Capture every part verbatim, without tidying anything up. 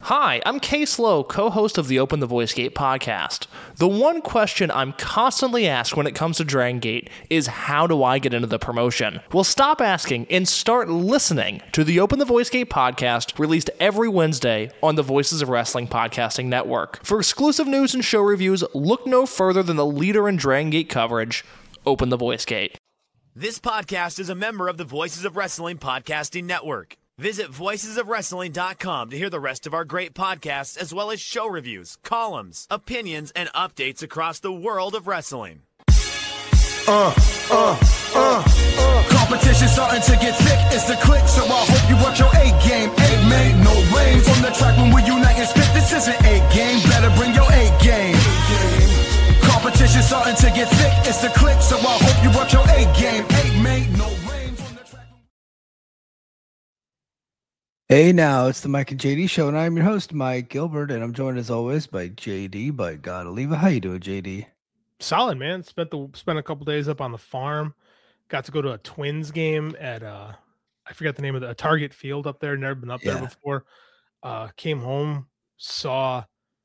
Hi, I'm Case Lowe, co-host of the Open the Voice Gate podcast. The one question I'm constantly asked when it comes to Dragon Gate is, how do I get into the promotion? Well, stop asking and start listening to the Open the Voice Gate podcast, released every Wednesday on the Voices of Wrestling podcasting network. For exclusive news and show reviews, look no further than the leader in Dragon Gate coverage, Open the Voice Gate. This podcast is a member of the Voices of Wrestling podcasting network. Visit voices of wrestling dot com to hear the rest of our great podcasts, as well as show reviews, columns, opinions, and updates across the world of wrestling. Uh, uh, uh, uh. Competition starting to get thick, it's the click, so I hope you work your A game. A made no rain from the track when we unite and spit. This isn't A game, better bring your A game. Competition starting to get thick, it's the click, so I hope you work your A game. A made no rain from the track. Hey, now it's the Mike and J D show, and I'm your host, Mike Gilbert, and I'm joined as always by J D, by God Oliva. How you doing, J D? Solid, man. Spent the spent a couple days up on the farm. Got to go to a Twins game at uh, I forget the name of the a Target Field up there. Never been up Yeah. there before. Uh, came home, saw.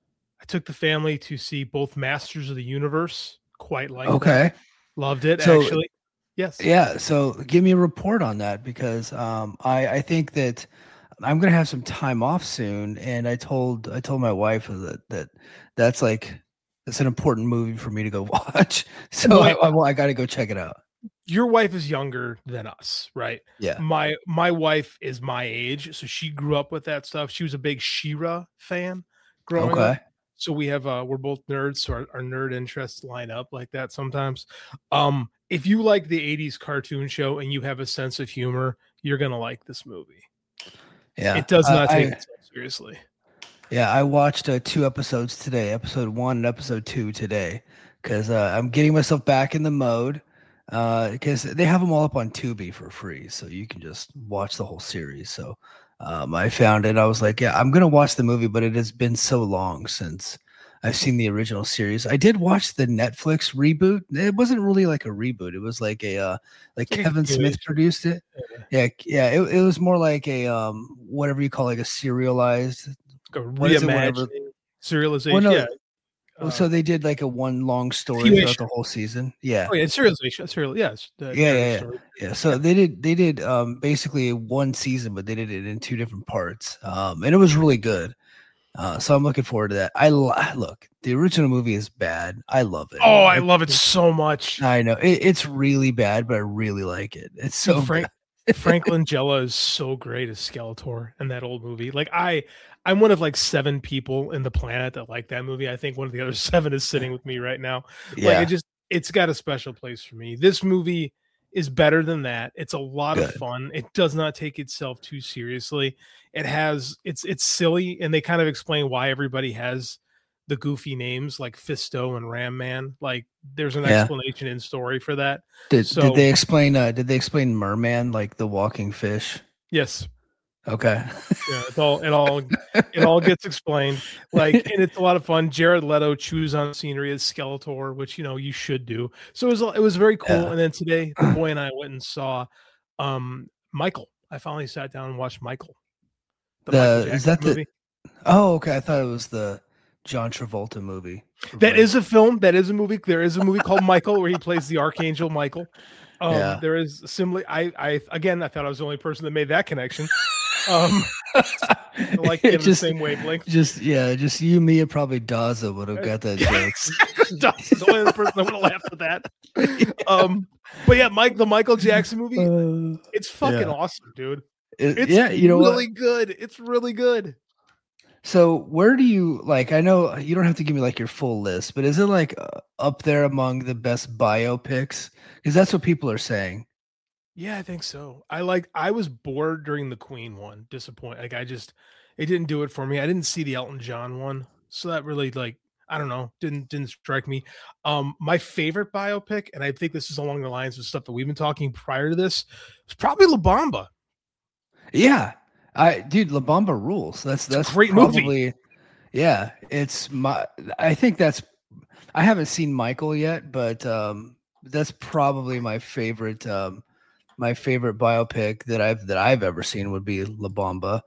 I took the family to see both Masters of the Universe. Quite like Okay. that. Loved it, So- actually. Yes. Yeah, so give me a report on that, because um, I, I think that I'm gonna have some time off soon, and I told I told my wife that that that's like it's an important movie for me to go watch. So I, I, I got to go check it out. Your wife is younger than us, right? Yeah. My my wife is my age, so she grew up with that stuff. She was a big She-Ra fan growing Okay. up. So we have uh we're both nerds, so our, our nerd interests line up like that sometimes. Um, if you like the eighties cartoon show and you have a sense of humor, you're gonna like this movie. Yeah. It does not Uh, take I, itself seriously. yeah, I watched uh, two episodes today, episode one and episode two today, because uh, I'm getting myself back in the mode. Because they have them all up on Tubi for free, so you can just watch the whole series. So um, I found it. I was like, yeah, I'm gonna watch the movie, but it has been so long since I've seen the original series. I did watch the Netflix reboot. It wasn't really like a reboot. It was like a uh, like It's like a Kevin Smith continuation. produced it. Yeah, yeah. It, it was more like a um, whatever you call like a serialized. Like a What is it, whatever- reimagining, serialization. Well, no, yeah. Oh, Uh, so they did like a one long story T V throughout show. the whole season. Yeah. oh yeah, it's serialization. Serial, yes. the Yeah, narrative yeah, yeah. story. Yeah, so they did they did um basically one season, but they did it in two different parts. Um and it was really good. Uh so I'm looking forward to that. I lo- look, the original movie is bad. I love it. Oh, I love it so much. I know. It, it's really bad, but I really like it. It's so Frank Frank Langella is so great as Skeletor in that old movie. Like I, I'm one of like seven people in the planet that like that movie. I think one of the other seven is sitting with me right now. Yeah. Like it just, it's got a special place for me. This movie is better than that. It's a lot of Good. fun. It does not take itself too seriously. It has, it's it's silly, and they kind of explain why everybody has the goofy names like Fisto and Ram Man. Like there's an Yeah. explanation in story for that. Did, so- did they explain uh did they explain Merman, like the walking fish? Yes. Okay. Yeah, it's all it all it all gets explained. Like, and it's a lot of fun. Jared Leto chews on scenery as Skeletor, which you know you should do. So it was it was very cool. Yeah. And then today, the boy and I went and saw um Michael. I finally sat down and watched Michael. The- Michael is Jackson that the- movie. Oh, okay. I thought it was the John Travolta movie. That is a film. That is a movie. There is a movie called Michael where he plays the Archangel Michael. Um, Yeah. There is similarly. I, I again, I thought I was the only person that made that connection. Um, I like It him the just- same wavelength. Just yeah, just you, me, and probably Daza would have got that joke. Dawson's the only other person that would have laughed at that. Um, but yeah, Mike, the Michael Jackson movie, Uh, it's fucking yeah. awesome, dude. it- It's yeah, you know really what? good. It's really good. So where do you like? I know you don't have to give me like your full list, but is it like uh, up there among the best biopics? Because that's what people are saying. Yeah, I think so. I like. I was bored during the Queen one. Disappointed. Like I just, it didn't do it for me. I didn't see the Elton John one, so that really like I don't know. Didn't didn't strike me. Um, my favorite biopic, and I think this is along the lines of stuff that we've been talking prior to this, was probably La Bamba. Yeah, I dude, La Bamba rules. That's a that's great movie. probably. Yeah, it's my. I think that's. I haven't seen Michael yet, but um, that's probably my favorite. Um, my favorite biopic that I've that I've ever seen would be La Bamba.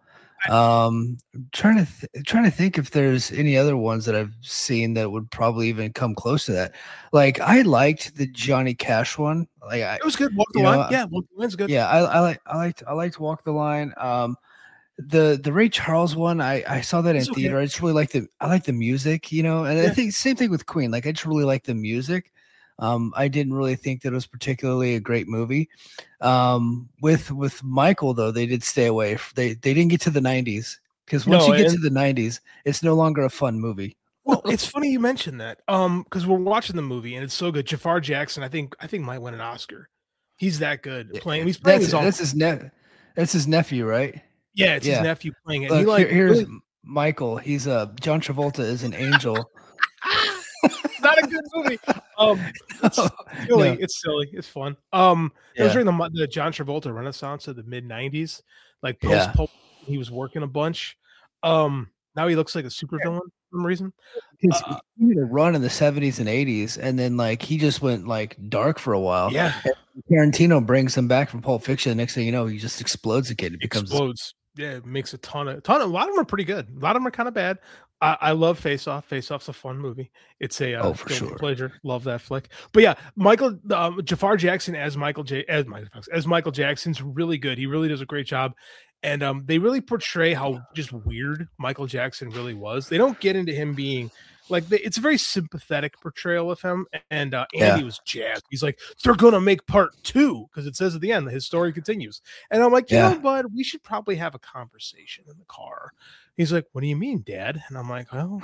Um, I'm trying to th- trying to think if there's any other ones that I've seen that would probably even come close to that. Like I liked the Johnny Cash one. Like I, It was good. Walk the you know, line. Yeah, Walk the Line's good. yeah, I, I like I liked I liked Walk the Line. Um, the the Ray Charles one, I I saw that in It's okay. theater. I just really like the I like the music, you know, and I Yeah. think same thing with Queen. Like I just really like the music. Um, I didn't really think that it was particularly a great movie. Um, with with Michael though, they did stay away. f- They they didn't get to the nineties because once No, you get to and- the nineties, it's no longer a fun movie. Well, it's funny you mentioned that. Um, because we're watching the movie and it's so good. Jafar Jackson, I think, I think might win an Oscar. He's that good playing. He's playing That's his own. that's his ne- that's his nephew, right? Yeah, it's yeah. his nephew playing it. Look, he like here- here's really- Michael. He's uh John Travolta is an angel. it's not a good movie. Um, it's silly. No. It's silly. It's fun. Um, it was Yeah. during the mo- the John Travolta Renaissance of the mid nineties, like post Yeah. Pulp. He was working a bunch. Um, now he looks like a supervillain for some reason. Because Uh, he had a run in the seventies and eighties, and then like he just went like dark for a while. Yeah, Tarantino brings him back from Pulp Fiction. The next thing you know, he just explodes again. It becomes explodes. Yeah, it makes a ton of ton. Of, a lot of them are pretty good. A lot of them are kind of bad. I, I love Face Off. Face Off's a fun movie. It's a uh, Oh, for guilty sure. pleasure. Love that flick. But yeah, Michael um, Jafar Jackson as Michael J as Michael as Michael Jackson's really good. He really does a great job. And um, they really portray how just weird Michael Jackson really was. They don't get into him being like they, it's a very sympathetic portrayal of him. And uh, Andy Yeah. was jazzed. He's like, they're gonna make part two because it says at the end his story continues. And I'm like, you Yeah. know, bud, we should probably have a conversation in the car. He's like, what do you mean, Dad? And I'm like, well,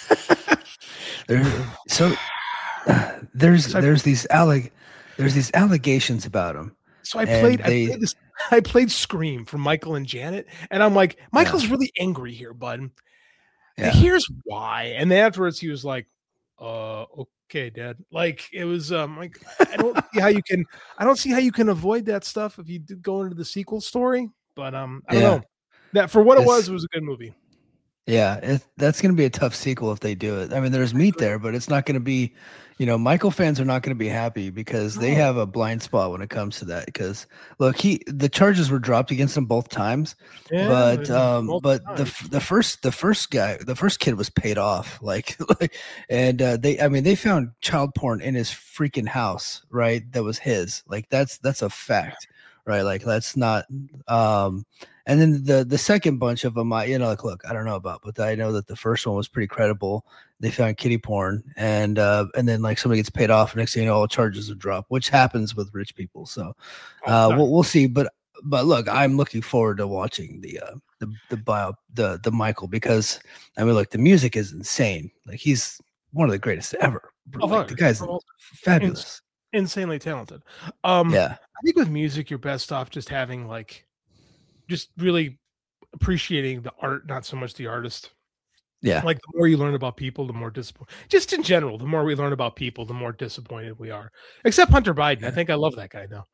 there. So there's So I- there's these alleg there's these allegations about him. so I And played, they- I played this, I played Scream from Michael and Janet, and I'm like, Michael's really angry here, bud. Yeah. Here's why. And then afterwards, he was like, uh, okay, Dad. Like it was, um, like I don't see how you can, I don't see how you can avoid that stuff if you did go into the sequel story. But um, I don't Yeah. know. That for what it It's- was, it was a good movie. Yeah, it, that's going to be a tough sequel if they do it. I mean, there's meat there, but it's not going to be, you know, Michael fans are not going to be happy because they No. have a blind spot when it comes to that. Because look, he the charges were dropped against him both times, Yeah, but uh, um, multiple but the times. f- the first the first guy the first kid was paid off, like, like and uh, they I mean they found child porn in his freaking house, right? That was his. Like that's that's a fact, right? Like that's not um. And then the the second bunch of them, I you know, like look, I don't know about, but I know that the first one was pretty credible. They found kitty porn, and uh, and then like somebody gets paid off, and next thing you know, all charges are dropped, which happens with rich people. So uh, sorry. we'll we'll see. But but look, I'm looking forward to watching the uh, the the bio the the Michael because I mean, look, the music is insane. Like he's one of the greatest ever. Oh, Like, the fuck. guy's Oh, fabulous. insanely talented. Um, Yeah, I think with music, you're best off just having like, just really appreciating the art, not so much the artist. yeah. Like the more you learn about people, the more disappointed. Just in general, the more we learn about people, the more disappointed we are. Except Hunter Biden. I think I love that guy now.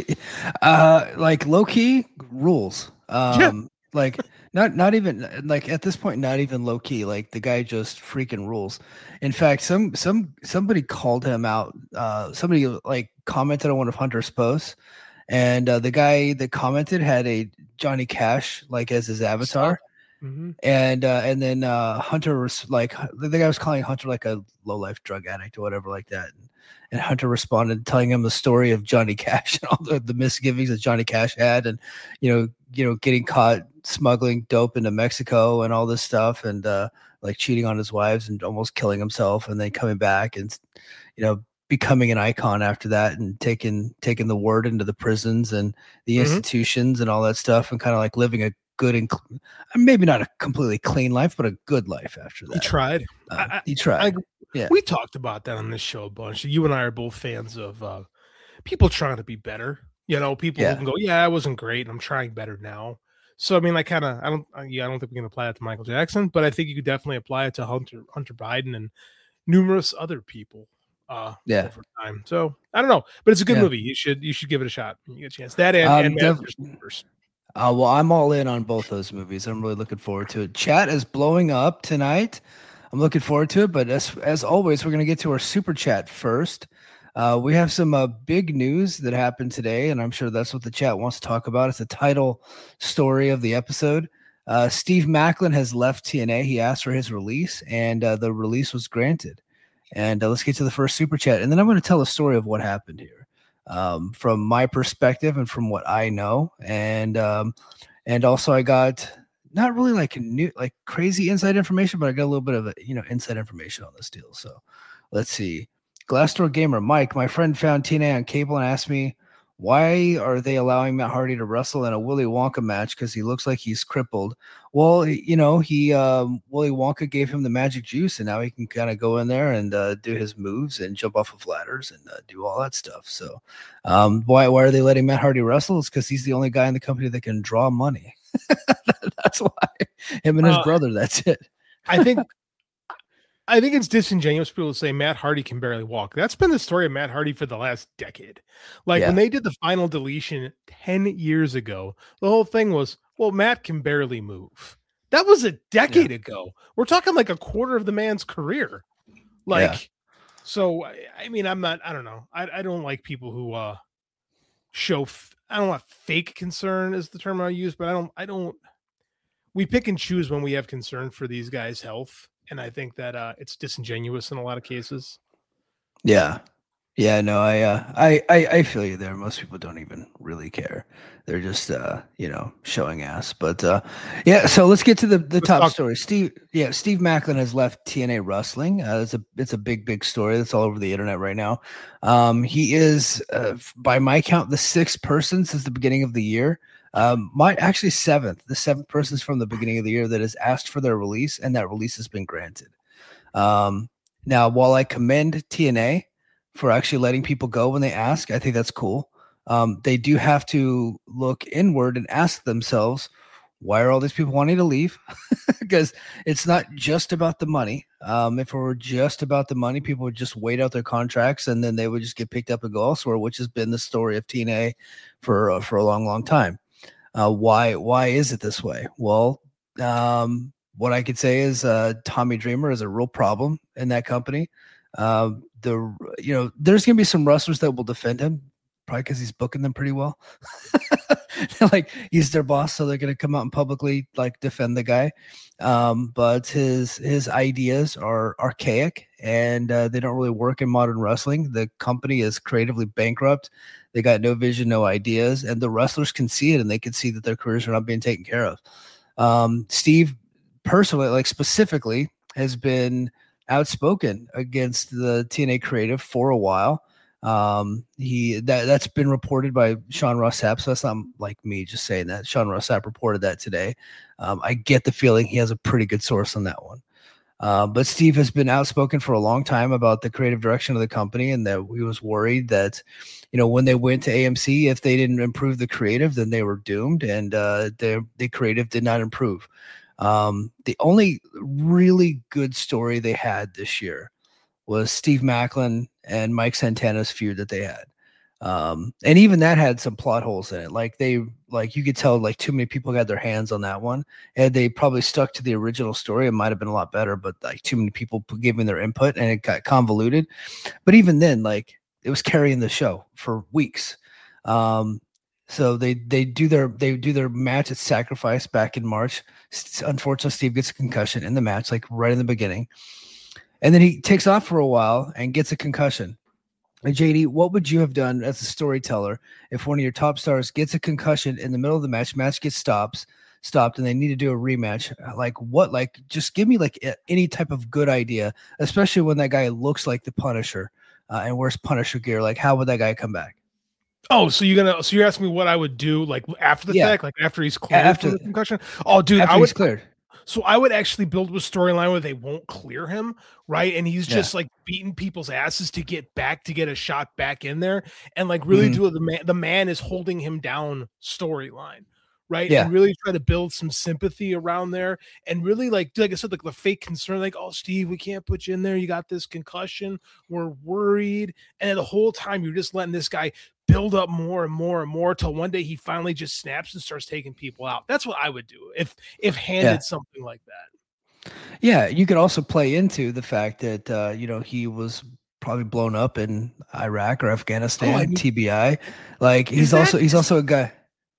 uh like low key rules. Um Yeah. like not not even like at this point, not even low key. Like the guy just freaking rules. In fact, some some somebody called him out. Uh somebody like commented on one of Hunter's posts, and uh, the guy that commented had a Johnny Cash like as his avatar. Mhm. And uh, and then uh, Hunter was like, the guy was calling Hunter like a low life drug addict or whatever like that. And, and Hunter responded, telling him the story of Johnny Cash and all the, the misgivings that Johnny Cash had, and you know, you know, getting caught smuggling dope into Mexico and all this stuff, and uh, like cheating on his wives and almost killing himself, and then coming back and you know becoming an icon after that, and taking taking the word into the prisons and the Mhm. institutions and all that stuff, and kind of like living a good and cl- maybe not a completely clean life, but a good life after that. He tried. Uh, I- I- he tried. I- Yeah. We talked about that on this show a bunch. You and I are both fans of uh, people trying to be better. You know, people Yeah. who can go, yeah, I wasn't great, and I'm trying better now. So I mean, I kind of, I don't, uh, yeah, I don't think we can apply it to Michael Jackson, but I think you could definitely apply it to Hunter, Hunter Biden, and numerous other people. Uh, Yeah. over time. So I don't know, but it's a good Yeah. movie. You should, you should give it a shot when you get a chance. That and, Um, and def- Masters Universe. Uh, well, I'm all in on both those movies. I'm really looking forward to it. Chat is blowing up tonight. I'm looking forward to it. But as as always, we're going to get to our super chat first. Uh, we have some uh, big news that happened today, and I'm sure that's what the chat wants to talk about. It's the title story of the episode. Uh, Steve Macklin has left T N A. He asked for his release, and uh, the release was granted. And uh, let's get to the first super chat, and then I'm going to tell a story of what happened here, um, from my perspective and from what I know, and um, and also I got not really like new, like crazy inside information, but I got a little bit of a, you know, inside information on this deal. So let's see. Glassdoor Gamer Mike, my friend found T N A on cable and asked me, why are they allowing Matt Hardy to wrestle in a Willy Wonka match? Because he looks like he's crippled. Well, you know, he um, Willy Wonka gave him the magic juice, and now he can kind of go in there and uh, do his moves and jump off of ladders and uh, do all that stuff. So, um, why why are they letting Matt Hardy wrestle? It's because he's the only guy in the company that can draw money. That's why. Him and his uh, brother. That's it. I think. I think it's disingenuous for people to say Matt Hardy can barely walk. That's been the story of Matt Hardy for the last decade. Like yeah. when they did the final deletion ten years ago, the whole thing was, well, Matt can barely move. That was a decade yeah. ago. We're talking like a quarter of the man's career. Like, yeah. so, I mean, I'm not, I don't know. I, I don't like people who uh, show, f- I don't want fake concern is the term I use, but I don't, I don't, we pick and choose when we have concern for these guys' health. And I think that uh, it's disingenuous in a lot of cases. Yeah. Yeah, no, I, uh, I, I, I feel you there. Most people don't even really care. They're just, uh, you know, showing ass. But uh, yeah, so let's get to the, the top talk- story. Steve, yeah, Steve Macklin has left T N A Wrestling. Uh, it's a, it's a big, big story that's all over the internet right now. Um, he is, uh, by my count, the sixth person since the beginning of the year. Um, my actually seventh, the seventh persons from the beginning of the year that has asked for their release, and that release has been granted. Um, now, while I commend T N A for actually letting people go when they ask, I think that's cool. Um, they do have to look inward and ask themselves, why are all these people wanting to leave? Because it's not just about the money. Um, if it were just about the money, people would just wait out their contracts and then they would just get picked up and go elsewhere, which has been the story of T N A for uh, for a long, long time. Uh, why why is it this way? Well, um, what I could say is uh, Tommy Dreamer is a real problem in that company. Uh, the you know there's gonna be some wrestlers that will defend him, probably because he's booking them pretty well. Like he's their boss, so they're gonna come out and publicly like defend the guy. Um, but his his ideas are archaic and uh, they don't really work in modern wrestling. The company is creatively bankrupt. They got no vision, no ideas, and the wrestlers can see it, and they can see that their careers are not being taken care of. Um, Steve, personally, like specifically, has been outspoken against the T N A creative for a while. Um, he that that's been reported by Sean Ross Sapp, so that's not like me just saying that. Sean Ross Sapp reported that today. Um, I get the feeling he has a pretty good source on that one. Uh, but Steve has been outspoken for a long time about the creative direction of the company, and that he was worried that, you know, when they went to A M C, if they didn't improve the creative, then they were doomed, and uh, the the creative did not improve. Um, the only really good story they had this year was Steve Macklin and Mike Santana's feud that they had. Um, and even that had some plot holes in it. Like they, like you could tell, like too many people got their hands on that one, and they probably stuck to the original story. It might've been a lot better, but like too many people giving their input and it got convoluted. But even then, like it was carrying the show for weeks. Um, so they, they do their, they do their match at Sacrifice back in March. Unfortunately, Steve gets a concussion in the match, like right in the beginning. And then he takes off for a while and gets a concussion. And J D, what would you have done as a storyteller if one of your top stars gets a concussion in the middle of the match, match gets stops, stopped, and they need to do a rematch? Like what? Like just give me like a, any type of good idea, especially when that guy looks like the Punisher uh, and wears Punisher gear. Like how would that guy come back? Oh, so you're gonna so you're asking me what I would do like after the yeah. fact, like after he's cleared after from the concussion? Oh, dude, after I would he's cleared. So I would actually build a storyline where they won't clear him, right? And he's just yeah. like beating people's asses to get back, to get a shot back in there, and like really mm-hmm. do the man. The man is holding him down storyline, right? Yeah. And really try to build some sympathy around there, and really like, like I said, like the fake concern, like, oh, Steve, we can't put you in there. You got this concussion. We're worried, and the whole time you're just letting this guy build up more and more and more till one day he finally just snaps and starts taking people out. That's what I would do if if handed yeah. something like that. Yeah, you could also play into the fact that uh, you know, he was probably blown up in Iraq or Afghanistan, oh, I mean, T B I. Like he's also he's also a guy.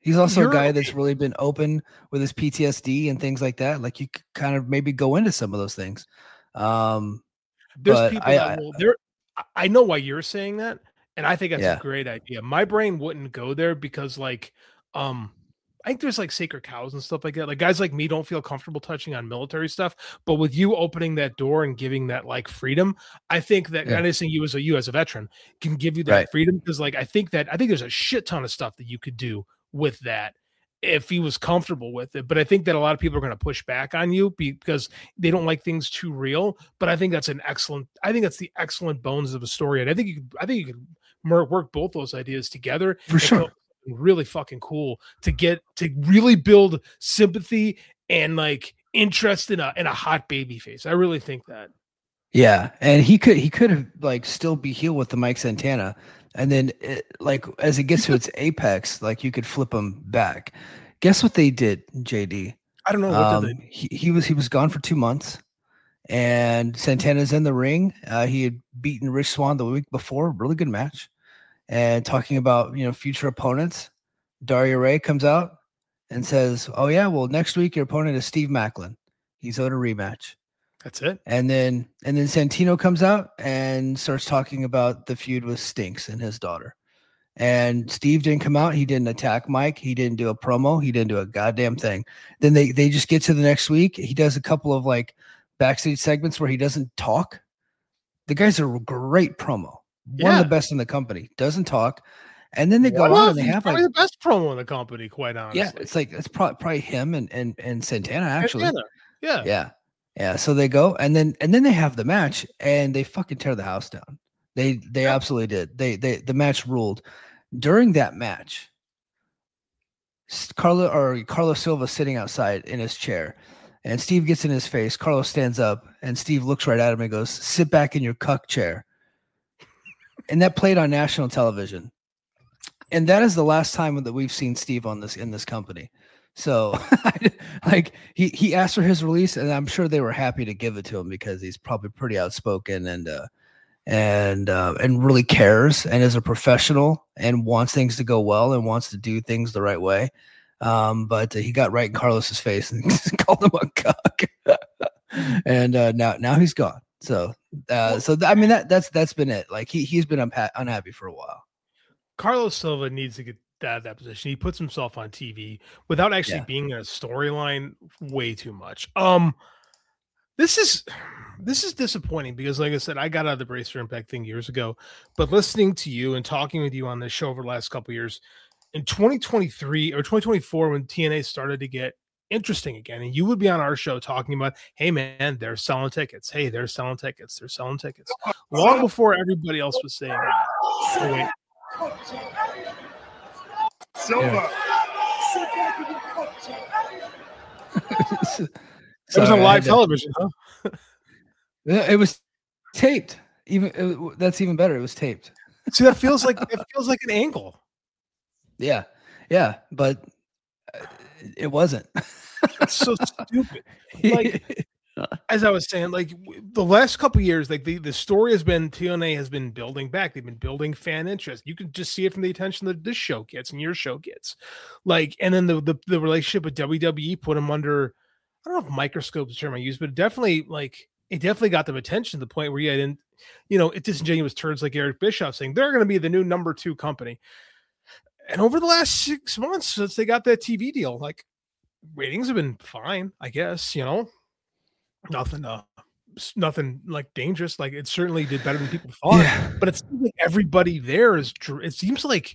He's also You're a guy okay. that's really been open with his P T S D and things like that. Like you could kind of maybe go into some of those things. Um, There's but people I, that I will. There, I- I know why you're saying that, and I think that's Yeah. a great idea. My brain wouldn't go there because, like, um, I think there's like sacred cows and stuff like that. Like guys like me don't feel comfortable touching on military stuff, but with you opening that door and giving that like freedom, I think that Yeah. and I'm saying you as a you as a veteran can give you that Right. freedom because like I think that I think there's a shit ton of stuff that you could do with that if he was comfortable with it. But I think that a lot of people are going to push back on you because they don't like things too real. But I think that's an excellent. I think that's the excellent bones of a story, and I think you. Could, I think you could mer- work both those ideas together For and sure. come up with something really fucking cool to get to really build sympathy and like interest in a in a hot baby face. I really think that. Yeah, and he could he could have like still be heel with the Mike Santana, and then it, like as it gets to its apex, like you could flip him back. Guess what they did, J D? I don't know what Um, did they. he, he was he was gone for two months, and Santana's in the ring. Uh, he had beaten Rich Swann the week before, really good match. And talking about you know future opponents, Daria Ray comes out and says, "Oh yeah, well next week your opponent is Steve Macklin. He's owed a rematch." That's it. And then and then Santino comes out and starts talking about the feud with Stinks and his daughter. And Steve didn't come out. He didn't attack Mike. He didn't do a promo. He didn't do a goddamn thing. Then they they just get to the next week. He does a couple of like backstage segments where he doesn't talk. The guy's a great promo. One Yeah. of the best in the company. Doesn't talk. And then they go One on of- and they he's have probably like the best promo in the company, quite honestly. yeah, it's like it's probably probably him and and and Santana actually. Santana. Yeah. Yeah. Yeah. So they go and then and then they have the match and they fucking tear the house down. They they Yeah. absolutely did. They they the match ruled. During that match, S- Carlo or Carlos Silva sitting outside in his chair, and Steve gets in his face. Carlos stands up and Steve looks right at him and goes, "Sit back in your cuck chair." And that played on national television. And that is the last time that we've seen Steve on this in this company. So like he he asked for his release, and I'm sure they were happy to give it to him because he's probably pretty outspoken and uh and uh and really cares and is a professional and wants things to go well and wants to do things the right way. Um, but uh, he got right in Carlos's face and called him a cuck. and uh now now he's gone. So uh so th- I mean that that's that's been it. Like he he's been unha- unhappy for a while. Carlos Silva needs to get out of that position. He puts himself on T V without actually Yeah. being in a storyline way too much. Um, this is this is disappointing because, like I said, I got out of the Brace for Impact thing years ago, but listening to you and talking with you on this show over the last couple of years, in twenty twenty-three or twenty twenty-four, when T N A started to get interesting again, and you would be on our show talking about, hey man, they're selling tickets. Hey, they're selling tickets. They're selling tickets. Long before everybody else was saying that. Oh, wait. Silva. It was Sorry, on I live had to- television, huh? Yeah, it was taped. Even it, that's even better. It was taped. See, that feels like it feels like an angle. Yeah, yeah, but uh, it wasn't. It's so stupid. Like, as I was saying, like w- the last couple of years, like the, the story has been T N A has been building back. They've been building fan interest. You can just see it from the attention that this show gets and your show gets. Like, and then the the, the relationship with W W E put them under, I don't know if microscope is the term I use, but it definitely like it definitely got them attention to the point where you didn't, you know, it disingenuous turds like Eric Bischoff saying they're going to be the new number two company. And over the last six months since they got that T V deal, like ratings have been fine, I guess, you know. Nothing, uh, s- nothing like dangerous. Like it certainly did better than people thought. Yeah. But it seems like everybody there is. dr- It seems like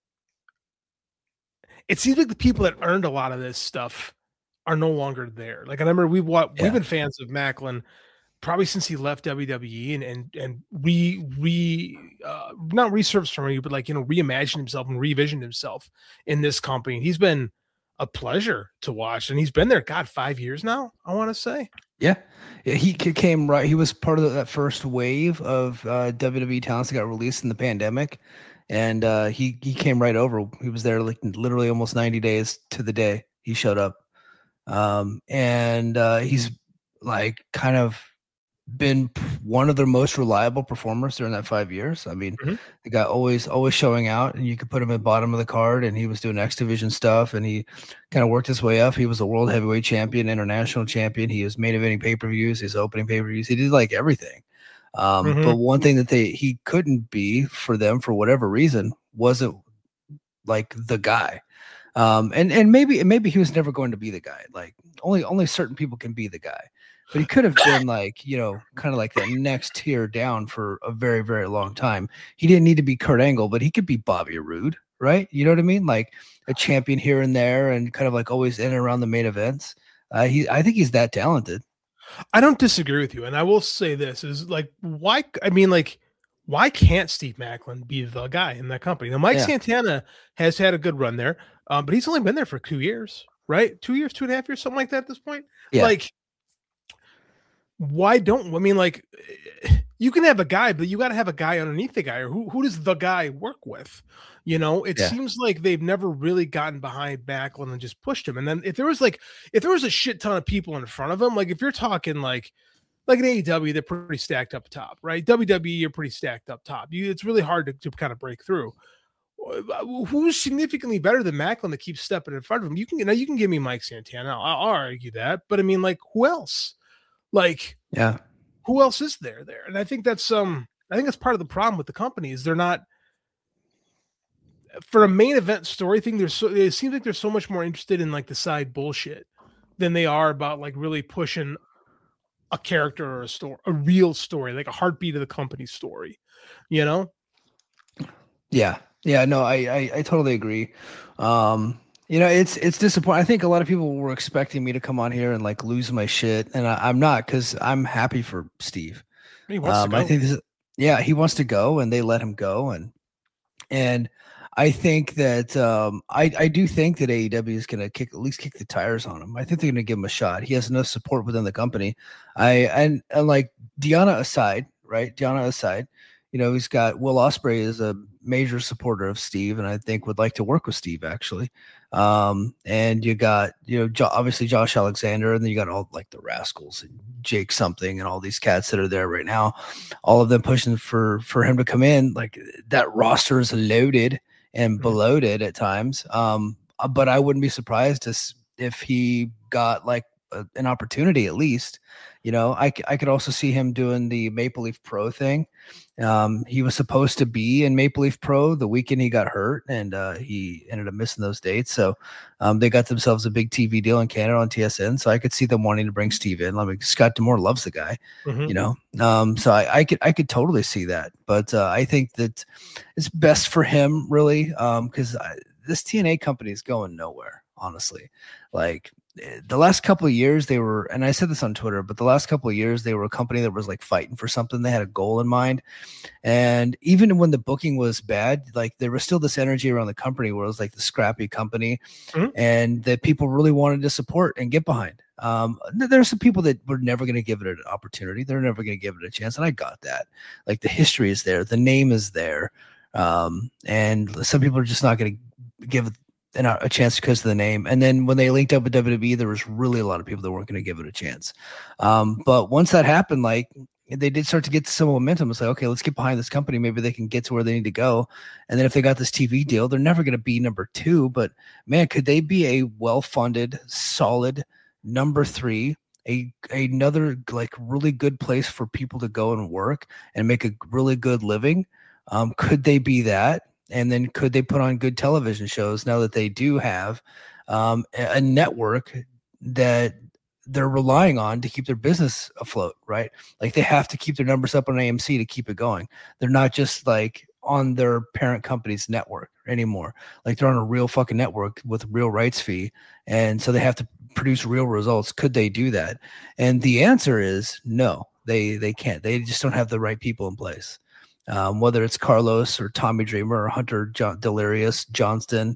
it seems like the people that earned a lot of this stuff are no longer there. Like I remember we've what Yeah. we've been fans of Macklin probably since he left W W E and and and re re uh, not resurfaced from you, but like you know reimagined himself and revisioned himself in this company. He's been a pleasure to watch, and he's been there. God, five years now. I want to say. Yeah. Yeah, he ca- came right. He was part of that first wave of uh, W W E talents that got released in the pandemic, and uh, he he came right over. He was there like literally almost ninety days to the day he showed up, um, and uh, he's like kind of been one of their most reliable performers during that five years. I mean, mm-hmm. the guy always, always showing out, and you could put him at the bottom of the card, and he was doing X Division stuff, and he kind of worked his way up. He was a world heavyweight champion, international champion. He was main eventing pay-per-views, his opening pay-per-views. He did like everything. Um, mm-hmm. But one thing that they he couldn't be for them for whatever reason wasn't like the guy. Um, and and maybe maybe he was never going to be the guy. Like only only certain people can be the guy. But he could have been like, you know, kind of like the next tier down for a very, very long time. He didn't need to be Kurt Angle, but he could be Bobby Roode, right? You know what I mean? Like a champion here and there, and kind of like always in and around the main events. Uh, he, I think he's that talented. I don't disagree with you, and I will say this is like, why? I mean, like, why can't Steve Maclin be the guy in that company? Now, Mike yeah. Santana has had a good run there, um, but he's only been there for two years, right? Two years, two and a half years, something like that at this point. Yeah. Like. Why don't I mean like you can have a guy, but you got to have a guy underneath the guy, or who who does the guy work with? You know, it yeah. seems like they've never really gotten behind Maclin and just pushed him. And then if there was like if there was a shit ton of people in front of him, like if you're talking like like an A E W, they're pretty stacked up top, right? W W E, you're pretty stacked up top. You, it's really hard to, to kind of break through. Who's significantly better than Maclin that keeps stepping in front of him? You can now you can give me Mike Santana. I'll, I'll argue that, but I mean, like who else? Like, yeah, who else is there there? And I think that's um, I think that's part of the problem with the company is they're not for a main event story thing. There's so it seems like they're so much more interested in like the side bullshit than they are about like really pushing a character or a story, a real story, like a heartbeat of the company story. You know? Yeah, yeah, no, I I, I totally agree. Um. You know, it's it's disappointing. I think a lot of people were expecting me to come on here and like lose my shit, and I, I'm not because I'm happy for Steve. He wants um, to go. I think this is, yeah, he wants to go, and they let him go, and and I think that um, I I do think that A E W is going to kick at least kick the tires on him. I think they're going to give him a shot. He has enough support within the company. I and, and like Deanna aside, right? Deanna aside. You know, he's got Will Ospreay is a major supporter of Steve, and I think would like to work with Steve actually. Um, and you got, you know, jo- obviously Josh Alexander, and then you got all like the Rascals and Jake something and all these cats that are there right now, all of them pushing for, for him to come in. Like that roster is loaded and bloated at times. Um, but I wouldn't be surprised to, if he got like a, an opportunity at least. You know, I, I could also see him doing the Maple Leaf Pro thing. Um, he was supposed to be in Maple Leaf Pro the weekend he got hurt, and uh, he ended up missing those dates. So um, they got themselves a big T V deal in Canada on T S N. So I could see them wanting to bring Steve in. I mean, Scott D'Amore loves the guy, mm-hmm. you know. Um, so I, I could I could totally see that. But uh, I think that it's best for him, really, because um, this T N A company is going nowhere, honestly. Like, the last couple of years they were, and I said this on Twitter, but the last couple of years they were a company that was like fighting for something. They had a goal in mind. And even when the booking was bad, like there was still this energy around the company where it was like the scrappy company mm-hmm. and that people really wanted to support and get behind. Um, there's some people that were never going to give it an opportunity. They're never going to give it a chance. And I got that. Like the history is there. The name is there. Um, and some people are just not going to give it and a chance because of the name. And then when they linked up with W W E, there was really a lot of people that weren't going to give it a chance. Um, but once that happened, like they did start to get some momentum. It's like, okay, let's get behind this company. Maybe they can get to where they need to go. And then if they got this T V deal, they're never going to be number two, but man, could they be a well-funded, solid number three, a, another like really good place for people to go and work and make a really good living? Um, could they be that? And then could they put on good television shows now that they do have um, a network that they're relying on to keep their business afloat, right? Like they have to keep their numbers up on A M C to keep it going. They're not just like on their parent company's network anymore. Like they're on a real fucking network with real rights fee. And so they have to produce real results. Could they do that? And the answer is no, they, they can't. They just don't have the right people in place. Um, whether it's Carlos or Tommy Dreamer or Hunter John, Delirious Johnston,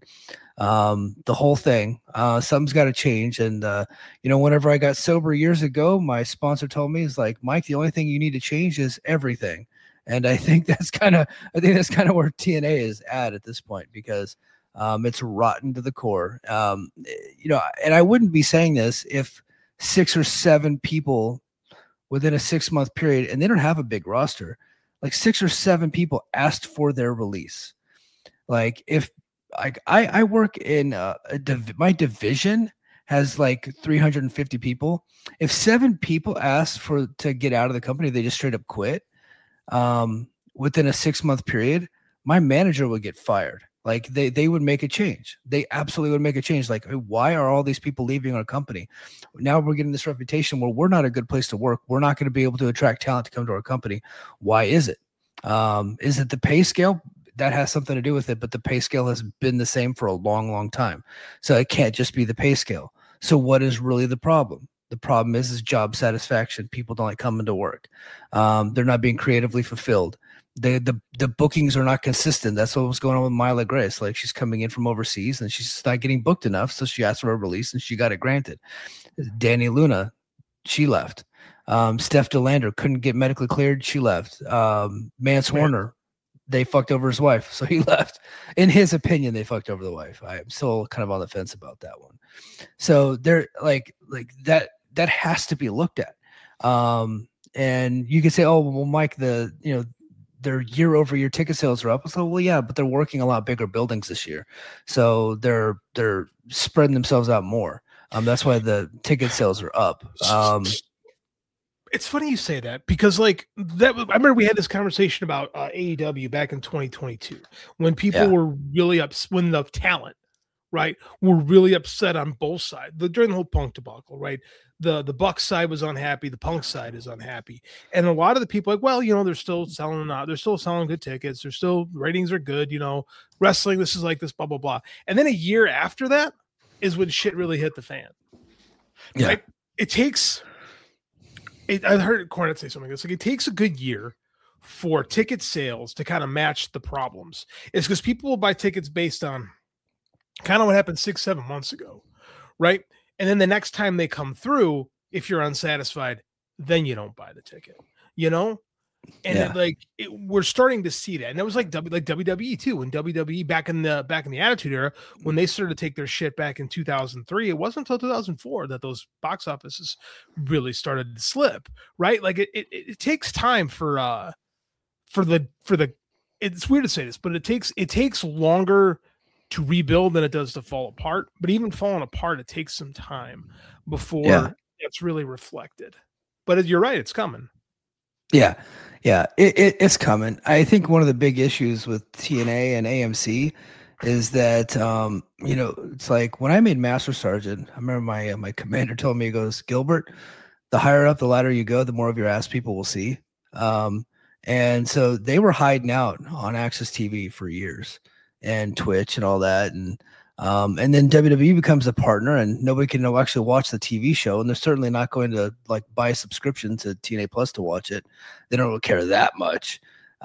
um, the whole thing, uh, something's got to change. And, uh, you know, whenever I got sober years ago, my sponsor told me, is like, Mike, the only thing you need to change is everything. And I think that's kind of, I think that's kind of where T N A is at at this point, because um, it's rotten to the core. Um, you know, and I wouldn't be saying this if six or seven people within a six month period, and they don't have a big roster. Like six or seven people asked for their release. Like if like I, I work in uh, a div- my division has like three hundred fifty people. If seven people asked for to get out of the company, they just straight up quit. Um, within a six month period, my manager would get fired. Like they, they would make a change. They absolutely would make a change. Like, why are all these people leaving our company? Now we're getting this reputation where we're not a good place to work. We're not going to be able to attract talent to come to our company. Why is it? Um, is it the pay scale? That has something to do with it, but the pay scale has been the same for a long, long time. So it can't just be the pay scale. So what is really the problem? The problem is, is job satisfaction. People don't like coming to work. Um, they're not being creatively fulfilled. The, the the bookings are not consistent. That's what was going on with Myla Grace. Like she's coming in from overseas and she's not getting booked enough. So she asked for a release and she got it granted. Danny Luna, she left. Um, Steph DeLander couldn't get medically cleared. She left. Um, Mance Man. Warner, they fucked over his wife. So he left. In his opinion, they fucked over the wife. I'm still kind of on the fence about that one. So they're like, like that, that has to be looked at. Um, and you could say, oh, well, Mike, the, you know, their year over year ticket sales are up. So, well, yeah, but they're working a lot bigger buildings this year. So they're, they're spreading themselves out more. Um, that's why the ticket sales are up. Um, it's funny you say that because like that, I remember we had this conversation about uh, A E W back in twenty twenty-two when people yeah. were really up, when the talent, right, were really upset on both sides the, during the whole Punk debacle, right? The the Buck side was unhappy, the Punk side is unhappy, and a lot of the people like, well, you know, they're still selling out, they're still selling good tickets, they're still ratings are good, you know, wrestling, this is like this, blah blah blah. And then a year after that is when shit really hit the fan. Yeah, right? It takes. It, I heard Cornette say something like this. Like it takes a good year for ticket sales to kind of match the problems. It's because people will buy tickets based on kind of what happened six, seven months ago, right? And then the next time they come through, if you're unsatisfied, then you don't buy the ticket, you know? And yeah. it, like it, we're starting to see that. And it was like w, like W W E too. When W W E back in the back in the Attitude Era, when they started to take their shit back in two thousand three, it wasn't until two thousand four that those box offices really started to slip, right? Like it it, it takes time for uh for the for the it's weird to say this, but it takes it takes longer to rebuild than it does to fall apart. But even falling apart, it takes some time before yeah. it's really reflected. But you're right, it's coming. Yeah, yeah, it, it, it's coming. I think one of the big issues with T N A and A M C is that, um, you know, it's like when I made Master Sergeant, I remember my uh, my commander told me, he goes, Gilbert, the higher up the ladder you go, the more of your ass people will see. Um, and so they were hiding out on Access T V for years and Twitch and all that. And Um, and then W W E becomes a partner and nobody can actually watch the T V show. And they're certainly not going to like buy a subscription to T N A Plus to watch it. They don't really care that much.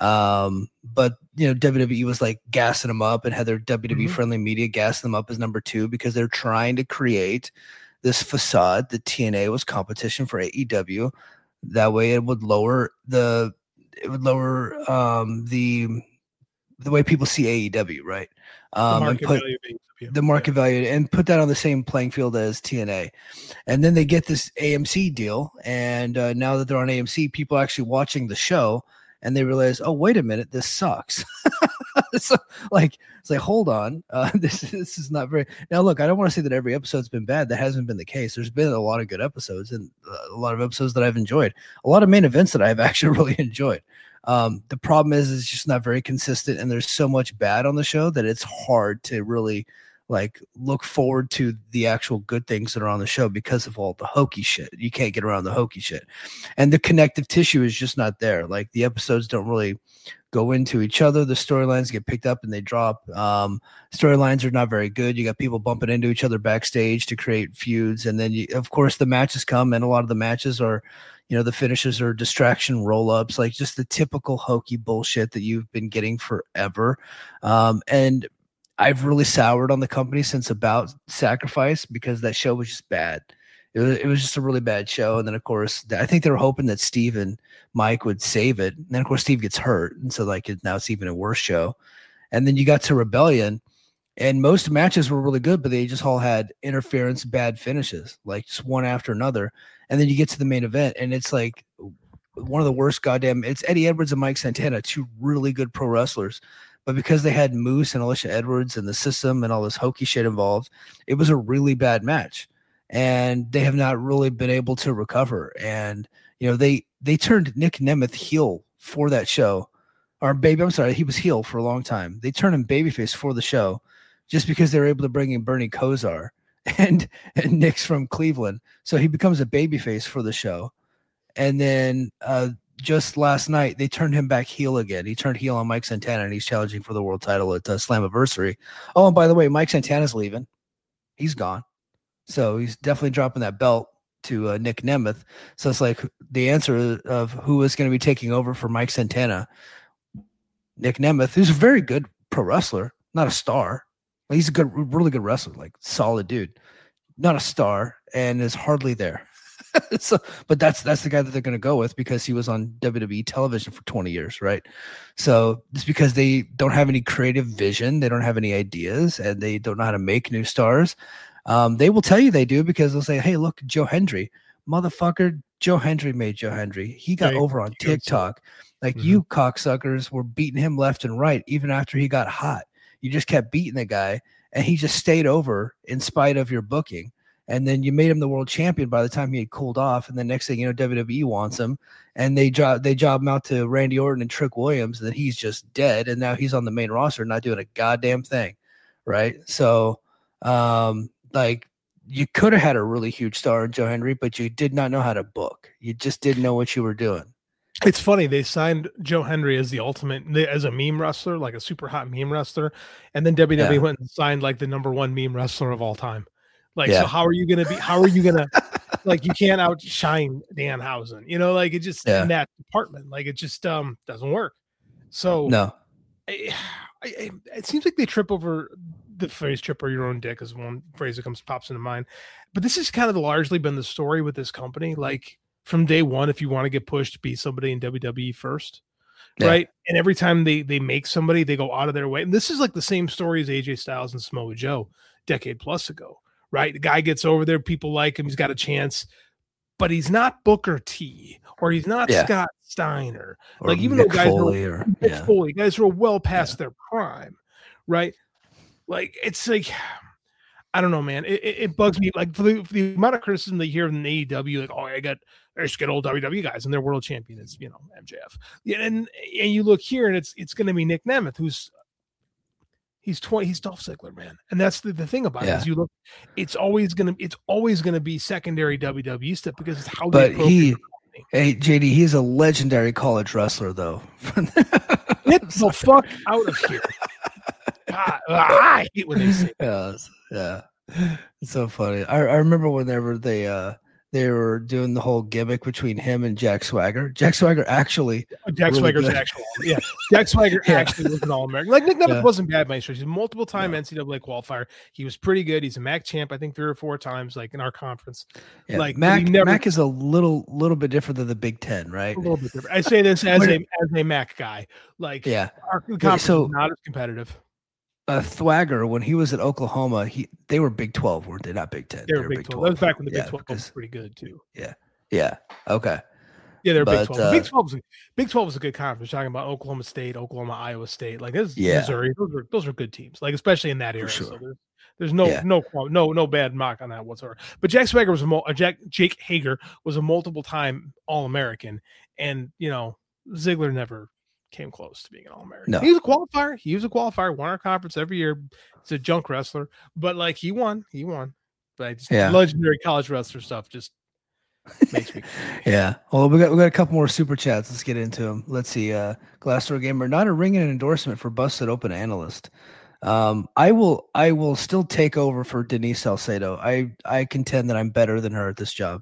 Um, but you know, W W E was like gassing them up and had their W W E mm-hmm. friendly media gas them up as number two because they're trying to create this facade that T N A was competition for A E W. That way it would lower the, it would lower, um, the, the way people see A E W, right? Um, and put the market value and put that on the same playing field as T N A. And then they get this A M C deal. And uh, now that they're on A M C, people are actually watching the show and they realize, oh, wait a minute, this sucks. So, like, it's like, hold on. Uh, this, this is not very, now look, I don't want to say that every episode's been bad. That hasn't been the case. There's been a lot of good episodes and a lot of episodes that I've enjoyed, a lot of main events that I've actually really enjoyed. Um, the problem is it's just not very consistent and there's so much bad on the show that it's hard to really like look forward to the actual good things that are on the show because of all the hokey shit. You can't get around the hokey shit. And the connective tissue is just not there. Like the episodes don't really go into each other. The storylines get picked up and they drop. Um, storylines are not very good. You got people bumping into each other backstage to create feuds. And then you, of course the matches come and a lot of the matches are, you know, the finishes are distraction roll-ups, like just the typical hokey bullshit that you've been getting forever. Um, and I've really soured on the company since about Sacrifice because that show was just bad. It was, it was just a really bad show. And then, of course, I think they were hoping that Steve and Mike would save it. And then, of course, Steve gets hurt. And so, like, it, now it's even a worse show. And then you got to Rebellion. And most matches were really good, but they just all had interference, bad finishes, like just one after another. And then you get to the main event, and it's like, one of the worst goddamn. It's Eddie Edwards and Mike Santana, two really good pro wrestlers, but because they had Moose and Alicia Edwards and the system and all this hokey shit involved, it was a really bad match, and they have not really been able to recover. And you know, they they turned Nick Nemeth heel for that show, or baby, I'm sorry, he was heel for a long time. They turned him babyface for the show, just because they were able to bring in Bernie Kosar and and Nick's from Cleveland, so he becomes a babyface for the show. And then uh, just last night, they turned him back heel again. He turned heel on Mike Santana, and he's challenging for the world title at uh, Slammiversary. Oh, and by the way, Mike Santana's leaving. He's gone. So he's definitely dropping that belt to uh, Nick Nemeth. So it's like the answer of who is going to be taking over for Mike Santana. Nick Nemeth, who's a very good pro wrestler, not a star. He's a good, really good wrestler, like solid dude, not a star, and is hardly there. So, but that's that's the guy that they're going to go with because he was on W W E television for twenty years, right? So it's because they don't have any creative vision, they don't have any ideas, and they don't know how to make new stars. Um, they will tell you they do because they'll say, "Hey, look, Joe Hendry, motherfucker, Joe Hendry made Joe Hendry. He got Right. over on TikTok. Like Mhm. you cocksuckers were beating him left and right, even after he got hot. You just kept beating the guy, and he just stayed over in spite of your booking." And then you made him the world champion by the time he had cooled off. And the next thing you know, W W E wants him, and they job they job him out to Randy Orton and Trick Williams. And then he's just dead, and now he's on the main roster, not doing a goddamn thing, right? So, um, like you could have had a really huge star in Joe Hendry, but you did not know how to book. You just didn't know what you were doing. It's funny, they signed Joe Hendry as the ultimate, as a meme wrestler, like a super hot meme wrestler, and then W W E Yeah. went and signed like the number one meme wrestler of all time. Like, Yeah. so how are you gonna be? How are you gonna like? You can't outshine Danhausen, you know? Like it just Yeah. in that department, like it just um doesn't work. So No, I, I, I- it seems like they trip over the phrase "trip over your own dick" is one phrase that comes pops into mind. But this has kind of largely been the story with this company. Like from day one, if you want to get pushed, be somebody in W W E first, Yeah. right? And every time they they make somebody, they go out of their way. And this is like the same story as A J Styles and Samoa Joe, decade plus ago, right? The guy gets over there, people like him, he's got a chance, but he's not Booker T or he's not Yeah. Scott Steiner. or Like, even Mick though guys are- Foley or Mick yeah. Foley, guys who are well past their prime, right? Like it's like I don't know, man. It, it, it bugs me. Like for the, for the amount of criticism they hear in the A E W, like, oh, I got I just get old W W E guys and they're world champion. It's, you know, M J F. Yeah, and and you look here and it's it's going to be Nick Nemeth, who's he's twenty. He's Dolph Ziggler, man. And that's the, the thing about it Yeah. is you look. It's always gonna it's always gonna be secondary W W E stuff because it's how. But they approach he, the company. hey J D, he's a legendary college wrestler, though. Get the fuck out of here. God, I hate when they say Yeah, it's- yeah, it's so funny. I, I remember whenever they uh they were doing the whole gimmick between him and Jack Swagger. Jack Swagger actually, Jack really Swagger's good. actual, yeah. Jack Swagger Yeah. actually was an All-American. Like Nick Nemeth Yeah. wasn't bad by any stretch. He's a multiple-time No. N C double A qualifier. He was pretty good. He's a M A C champ, I think, three or four times, like in our conference. yeah, Like, but Mac. he never- Mac is a little little bit different than the Big Ten, right? A little bit different. I say this as What- a as a M A C guy. Like, Yeah, our conference so- is not as competitive. uh, Thwagger, when he was at Oklahoma, he they were Big twelve, weren't they? Not Big Ten. They were Big twelve. That was back when the Yeah, Big twelve was because- pretty good too. Yeah. Okay. Yeah, they were Big But, twelve. Big uh, twelve was a, Big twelve was a good conference. Talking about Oklahoma State, Oklahoma, Iowa State, like this, Yeah. Missouri. Those were those were good teams. Like especially in that For era. So sure. there's, there's no Yeah. no qual- no no bad mock on that whatsoever. But Jack Swagger was a mul- uh, Jack Jake Hager was a multiple time All American, and you know Ziggler never came close to being an All American. No. He was a qualifier. He was a qualifier. Won our conference every year. He's a junk wrestler, but like he won. He won. But I just, Yeah. legendary college wrestler stuff just makes me. Yeah. Well, we got we got a couple more super chats. Let's get into them. Let's see. Uh, Glassdoor Gamer, not a ringing endorsement for Busted Open Analyst. Um, I will I will still take over for Denise Salcedo. I I contend that I'm better than her at this job.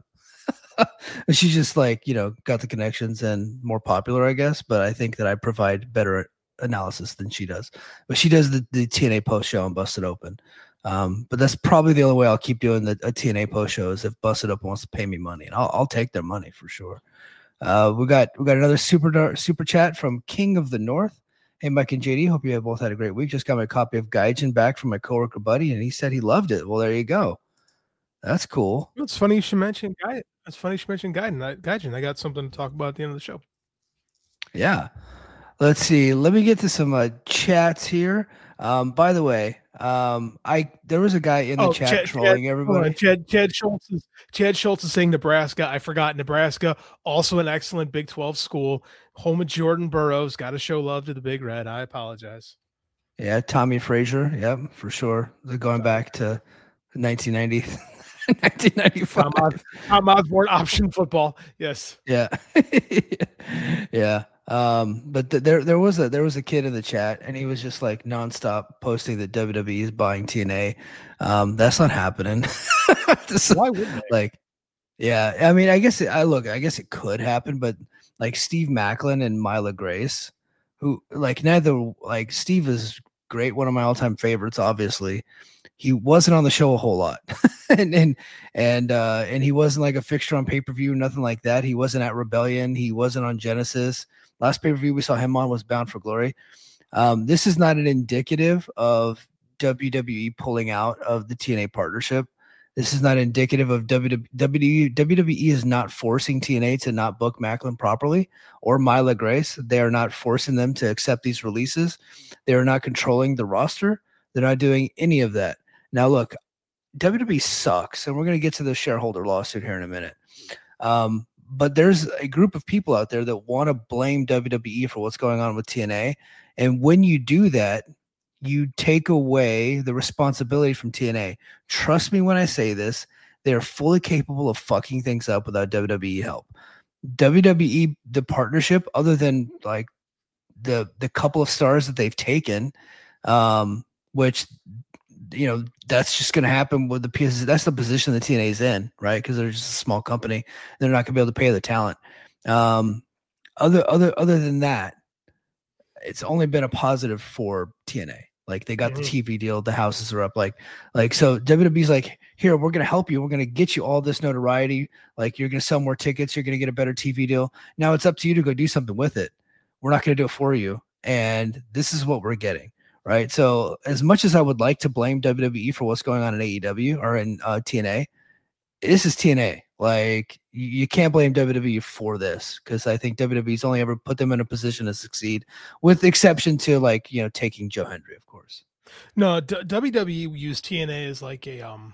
She's just like, you know, got the connections and more popular, I guess. But I think that I provide better analysis than she does. But she does the, the T N A post show on Busted Open. Um, but that's probably the only way I'll keep doing the a T N A post show is if Busted Open wants to pay me money, and I'll I'll take their money for sure. Uh, we got we got another super dar- super chat from King of the North. Hey, Mike and J D, hope you have both had a great week. Just got my copy of Gaijin back from my coworker buddy, and he said he loved it. Well, there you go. That's cool. It's funny you should mention Guy. It's funny you should mention Gaijin. I, Gaijin. I got something to talk about at the end of the show. Yeah. Let's see. Let me get to some uh, chats here. Um, by the way, um, I there was a guy in the oh, chat Chad, trolling Chad, everybody. Chad, Chad Schultz is Chad Schultz is saying Nebraska. I forgot Nebraska, also an excellent Big twelve school, home of Jordan Burroughs. Got to show love to the Big Red. I apologize. Yeah, Tommy Frazier. Yep, for sure. They're going back to nineteen ninety, nineteen ninety-five. Tom, Os- Tom Osborne option football. Yes. Yeah. Yeah. Um, but th- there there was a there was a kid in the chat, and he was just like nonstop posting that W W E is buying T N A. Um, that's not happening. So, Why wouldn't they? like, yeah, I mean, I guess it, I look, I guess it could happen, but like Steve Macklin and Mila Grace, who like neither like Steve is great, one of my all time favorites, obviously. He wasn't on the show a whole lot, and and and uh, and he wasn't like a fixture on pay per view, nothing like that. He wasn't at Rebellion. He wasn't on Genesis. Last pay per view we saw him on was Bound for Glory. Um, this is not an indicative of W W E pulling out of the T N A partnership. This is not indicative of W W E. W W E is not forcing T N A to not book Macklin properly or Mila Grace. They are not forcing them to accept these releases. They are not controlling the roster. They're not doing any of that. Now, look, W W E sucks, and we're going to get to the shareholder lawsuit here in a minute. Um, but there's a group of people out there that want to blame W W E for what's going on with T N A. And when you do that, you take away the responsibility from T N A. Trust me when I say this, they are fully capable of fucking things up without W W E help. W W E, the partnership, other than like the the couple of stars that they've taken, um, which, you know, that's just going to happen with the pieces. That's the position the T N A is in, right? Because they're just a small company. They're not going to be able to pay the talent. Um, other, other, other than that, it's only been a positive for T N A. Like they got mm-hmm. the T V deal, the houses are up. Like, like so W W E's like, here, we're going to help you. We're going to get you all this notoriety. Like you're going to sell more tickets. You're going to get a better T V deal. Now it's up to you to go do something with it. We're not going to do it for you. And this is what we're getting. Right. So as much as I would like to blame W W E for what's going on in A E W or in uh, T N A, this is T N A. Like you, you can't blame W W E for this because I think W W E's only ever put them in a position to succeed, with the exception to like, you know, taking Joe Hendry, of course. No, D- W W E used T N A as like a um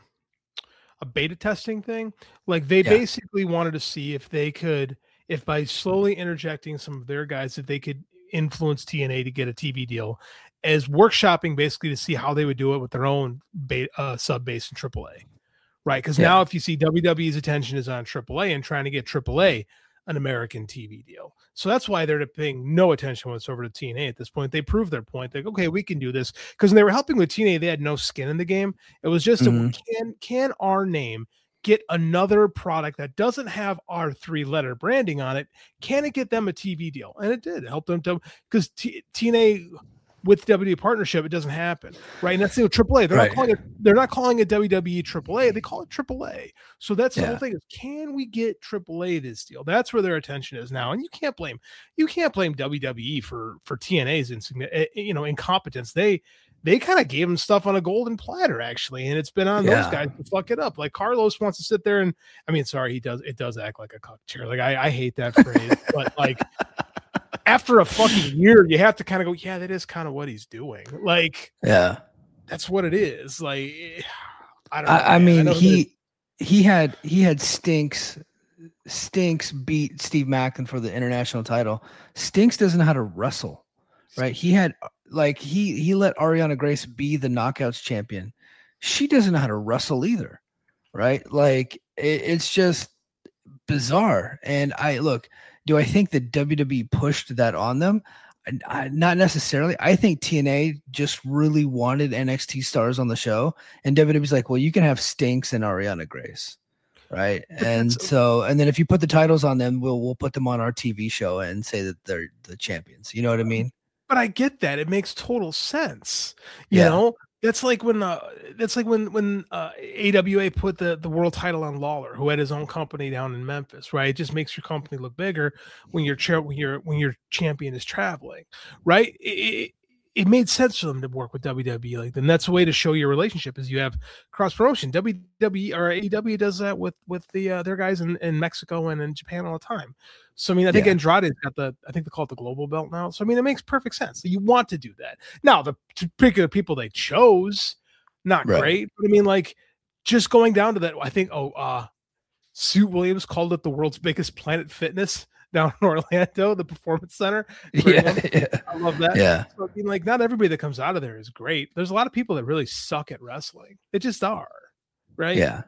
a beta testing thing. Like they yeah. basically wanted to see if they could, if by slowly interjecting some of their guys, that they could influence T N A to get a T V deal, as workshopping basically to see how they would do it with their own beta, uh, sub base in triple A, right? Because yeah. now if you see W W E's attention is on triple A and trying to get triple A an American T V deal. So that's why they're paying no attention whatsoever to T N A at this point. They proved their point. Like, okay, we can do this. Because when they were helping with T N A, they had no skin in the game. It was just, mm-hmm. a, can, can our name get another product that doesn't have our three-letter branding on it? Can it get them a T V deal? And it did. It helped them to, because T- TNA with W W E partnership, it doesn't happen, right? And that's the triple A. They're right. not calling it. They're not calling it W W E triple A. They call it triple A. So that's the yeah. whole thing. Is can we get triple A this deal? That's where their attention is now. And you can't blame you can't blame W W E for for T N A's insignificant, you know, incompetence. They they kind of gave them stuff on a golden platter, actually, and it's been on yeah. those guys to fuck it up. Like Carlos wants to sit there and, I mean, sorry, he does. It does act like a cuck chair. Like I, I hate that phrase, but like. After a fucking year, you have to kind of go, yeah, that is kind of what he's doing. Like, yeah, that's what it is. Like, I don't know. I, I mean, I he he had he had Stinks. Stinks beat Steve Macklin for the international title. Stinks doesn't know how to wrestle, right? He had like he he let Ariana Grace be the Knockouts champion. She doesn't know how to wrestle either, right? Like it, it's just bizarre. And I look. Do I think that W W E pushed that on them? I, I, not necessarily. I think T N A just really wanted N X T stars on the show, and W W E's like, well, you can have Stinks and Ariana Grace, right? And so, and then if you put the titles on them, we'll we'll put them on our T V show and say that they're the champions. You know what I mean? But I get that. It makes total sense. You yeah. know, that's like when uh, that's like when when uh, A W A put the, the world title on Lawler, who had his own company down in Memphis, right? It just makes your company look bigger when your chair when your when your champion is traveling, right? It, it, it made sense for them to work with W W E. Like, then that's a way to show your relationship is you have cross promotion. W W E or A E W does that with with the uh, their guys in, in Mexico and in Japan all the time. So I mean, I think yeah. Andrade's got the I think they call it the global belt now. So I mean, it makes perfect sense. You want to do that. Now the particular people they chose, not right. great, but I mean, like just going down to that. I think oh, uh, Sue Williams called it the world's biggest Planet Fitness down in Orlando, the Performance Center. Yeah, yeah, I love that. Yeah, so, I mean, like not everybody that comes out of there is great. There's a lot of people that really suck at wrestling. They just are, right? Yeah,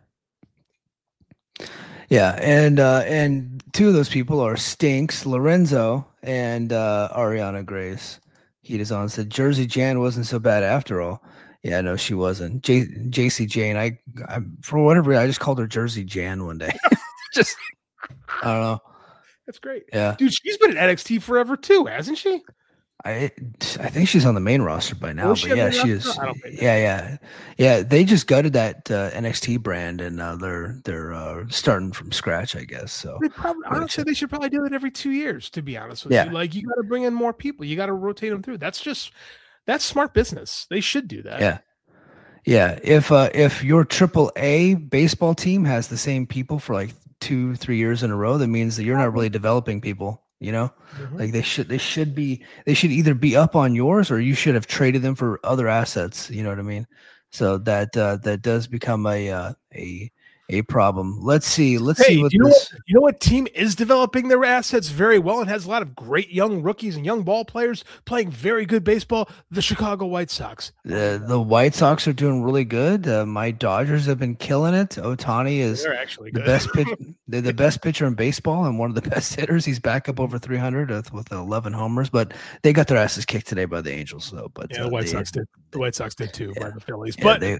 yeah, and uh, and two of those people are Stinks, Lorenzo, and uh, Ariana Grace. He is on said Jersey Jan wasn't so bad after all. Yeah, no, she wasn't. J- JC Jane, I, I for whatever reason, I just called her Jersey Jan one day. just I don't know. That's great. Yeah. Dude, she's been at N X T forever too, hasn't she? I I think she's on the main roster by now, oh, but she yeah, she is. Yeah, yeah. Yeah, they just gutted that uh, N X T brand and uh, they're they're uh, starting from scratch, I guess. So they probably, honestly, they should probably do it every two years, to be honest with yeah. you. Like you got to bring in more people. You got to rotate them through. That's just that's smart business. They should do that. Yeah. Yeah. If uh, if your triple A baseball team has the same people for like two, three years in a row, that means that you're not really developing people, you know, mm-hmm. like they should, they should be, they should either be up on yours or you should have traded them for other assets. You know what I mean? So that, uh, that does become a, uh, a, a problem. Let's see. Let's hey, see what you know this. What, you know what team is developing their assets very well and has a lot of great young rookies and young ball players playing very good baseball? The Chicago White Sox. The the White Sox are doing really good. Uh, my Dodgers have been killing it. Ohtani is They're actually the good. best pitch. They're the best pitcher in baseball and one of the best hitters. He's back up over three hundred with, with eleven homers. But they got their asses kicked today by the Angels, though. But yeah, the uh, White they, Sox did. The White Sox did too yeah, by the Phillies. Yeah, but they,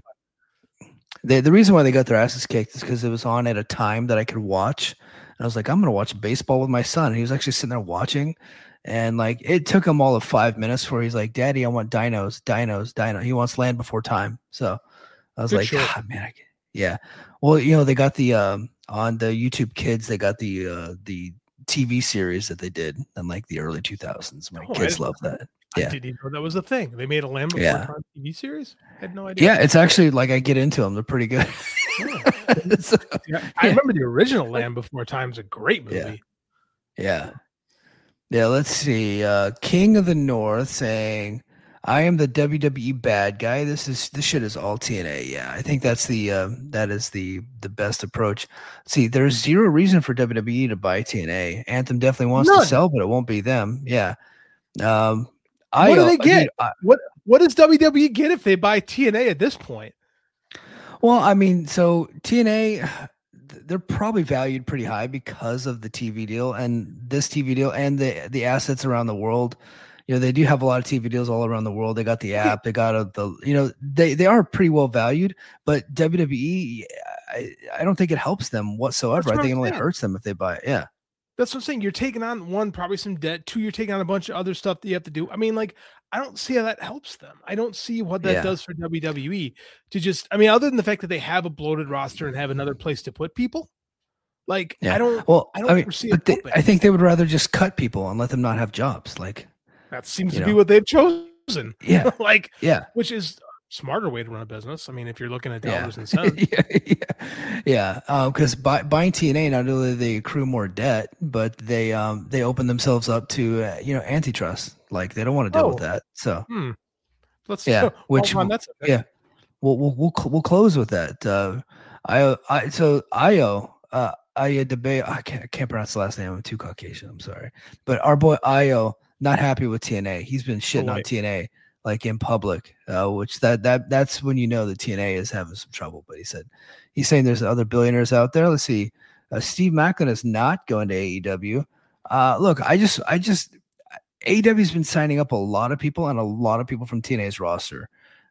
They, the reason why they got their asses kicked is because it was on at a time that I could watch. And I was like, I'm going to watch baseball with my son. And he was actually sitting there watching. And like, it took him all of five minutes where he's like, Daddy, I want dinos, dinos, dino. He wants Land Before Time. So I was Good like, show. God, man. I can, yeah. Well, you know, they got the, um, on the YouTube Kids, they got the, uh, the T V series that they did in like the early two thousands. My Oh, kids I- love that. I Yeah. didn't even know that was a thing. They made a Land Before Yeah. Time T V series? I had no idea. Yeah. It's actually like, I get into them. They're pretty good. So, Yeah, I remember the original Land Before Time's a great movie. Yeah. Yeah. Yeah, let's see. Uh King of the North saying, I am the W W E bad guy. This is this shit is all T N A. Yeah, I think that's the uh, that is the the best approach. See, there's zero reason for W W E to buy T N A. Anthem definitely wants None. to sell, but it won't be them. Yeah. Um What I do they get? dude, I- What what does W W E get if they buy T N A at this point? Well, I mean, so T N A, they're probably valued pretty high because of the T V deal and this T V deal and the the assets around the world. You know, they do have a lot of T V deals all around the world. They got the app, they got a, the, you know, they, they are pretty well valued, but W W E, I, I don't think it helps them whatsoever. That's I what think it I'm only saying. hurts them if they buy it. Yeah. That's what I'm saying. You're taking on one, probably some debt. Two, you're taking on a bunch of other stuff that you have to do. I mean, like, I don't see how that helps them. I don't see what that Yeah. does for W W E to just, I mean, other than the fact that they have a bloated roster and have another place to put people. Like, Yeah. I don't, Well, I don't I mean, foresee but it they, helping. I think they would rather just cut people and let them not have jobs. Like, that seems you to be know. what they've chosen. yeah. like, Yeah. which is a smarter way to run a business. I mean, if you're looking at Yeah. dollars and cents. yeah, yeah, yeah. Because buy, buying T N A, not only do they accrue more debt, but they um they open themselves up to uh, you know antitrust. Like they don't want to deal with Oh. that. So Hmm. Let's Yeah, well, which- Ron, that's okay. yeah, we'll we'll we'll, cl- we'll close with that. Uh, I I so Io uh Io debate. I can't I can't pronounce the last name. I'm too Caucasian. I'm sorry, but our boy Io not happy with T N A. He's been shitting on wait. T N A like in public, uh, which that that that's when you know that T N A is having some trouble. But he said he's saying there's other billionaires out there. Let's see, uh, Steve Macklin is not going to A E W. Uh, look, I just I just A E W's been signing up a lot of people and a lot of people from T N A's roster.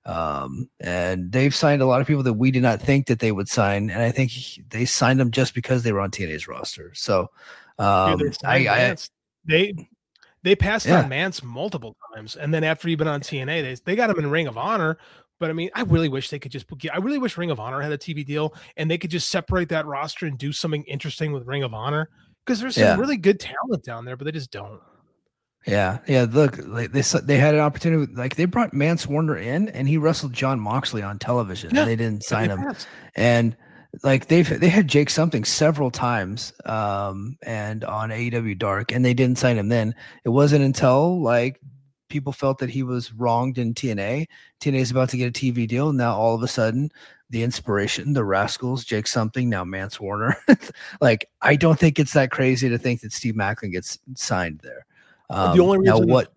Um, and they've signed a lot of people that we did not think that they would sign. And I think he- they signed them just because they were on T N A's roster. So, um, Dude, they signed I, I, Mance. they they passed Yeah. on Mance multiple times, and then after he'd been on T N A, they they got him in Ring of Honor. But I mean, I really wish they could just. I really wish Ring of Honor had a T V deal, and they could just separate that roster and do something interesting with Ring of Honor because there's some Yeah. really good talent down there, but they just don't. Yeah, yeah. Look, like they s- they had an opportunity. Like they brought Mance Warner in, and he wrestled John Moxley on television, Yeah, and they didn't and sign they him. passed. And like they've they had Jake something several times, um, and on A E W Dark, and they didn't sign him. Then it wasn't until like people felt that he was wronged in T N A. T N A is about to get a T V deal. Now all of a sudden, the inspiration, the Rascals, Jake something, now Mance Warner. Like I don't think it's that crazy to think that Steve Maclin gets signed there. Um, the only reason now what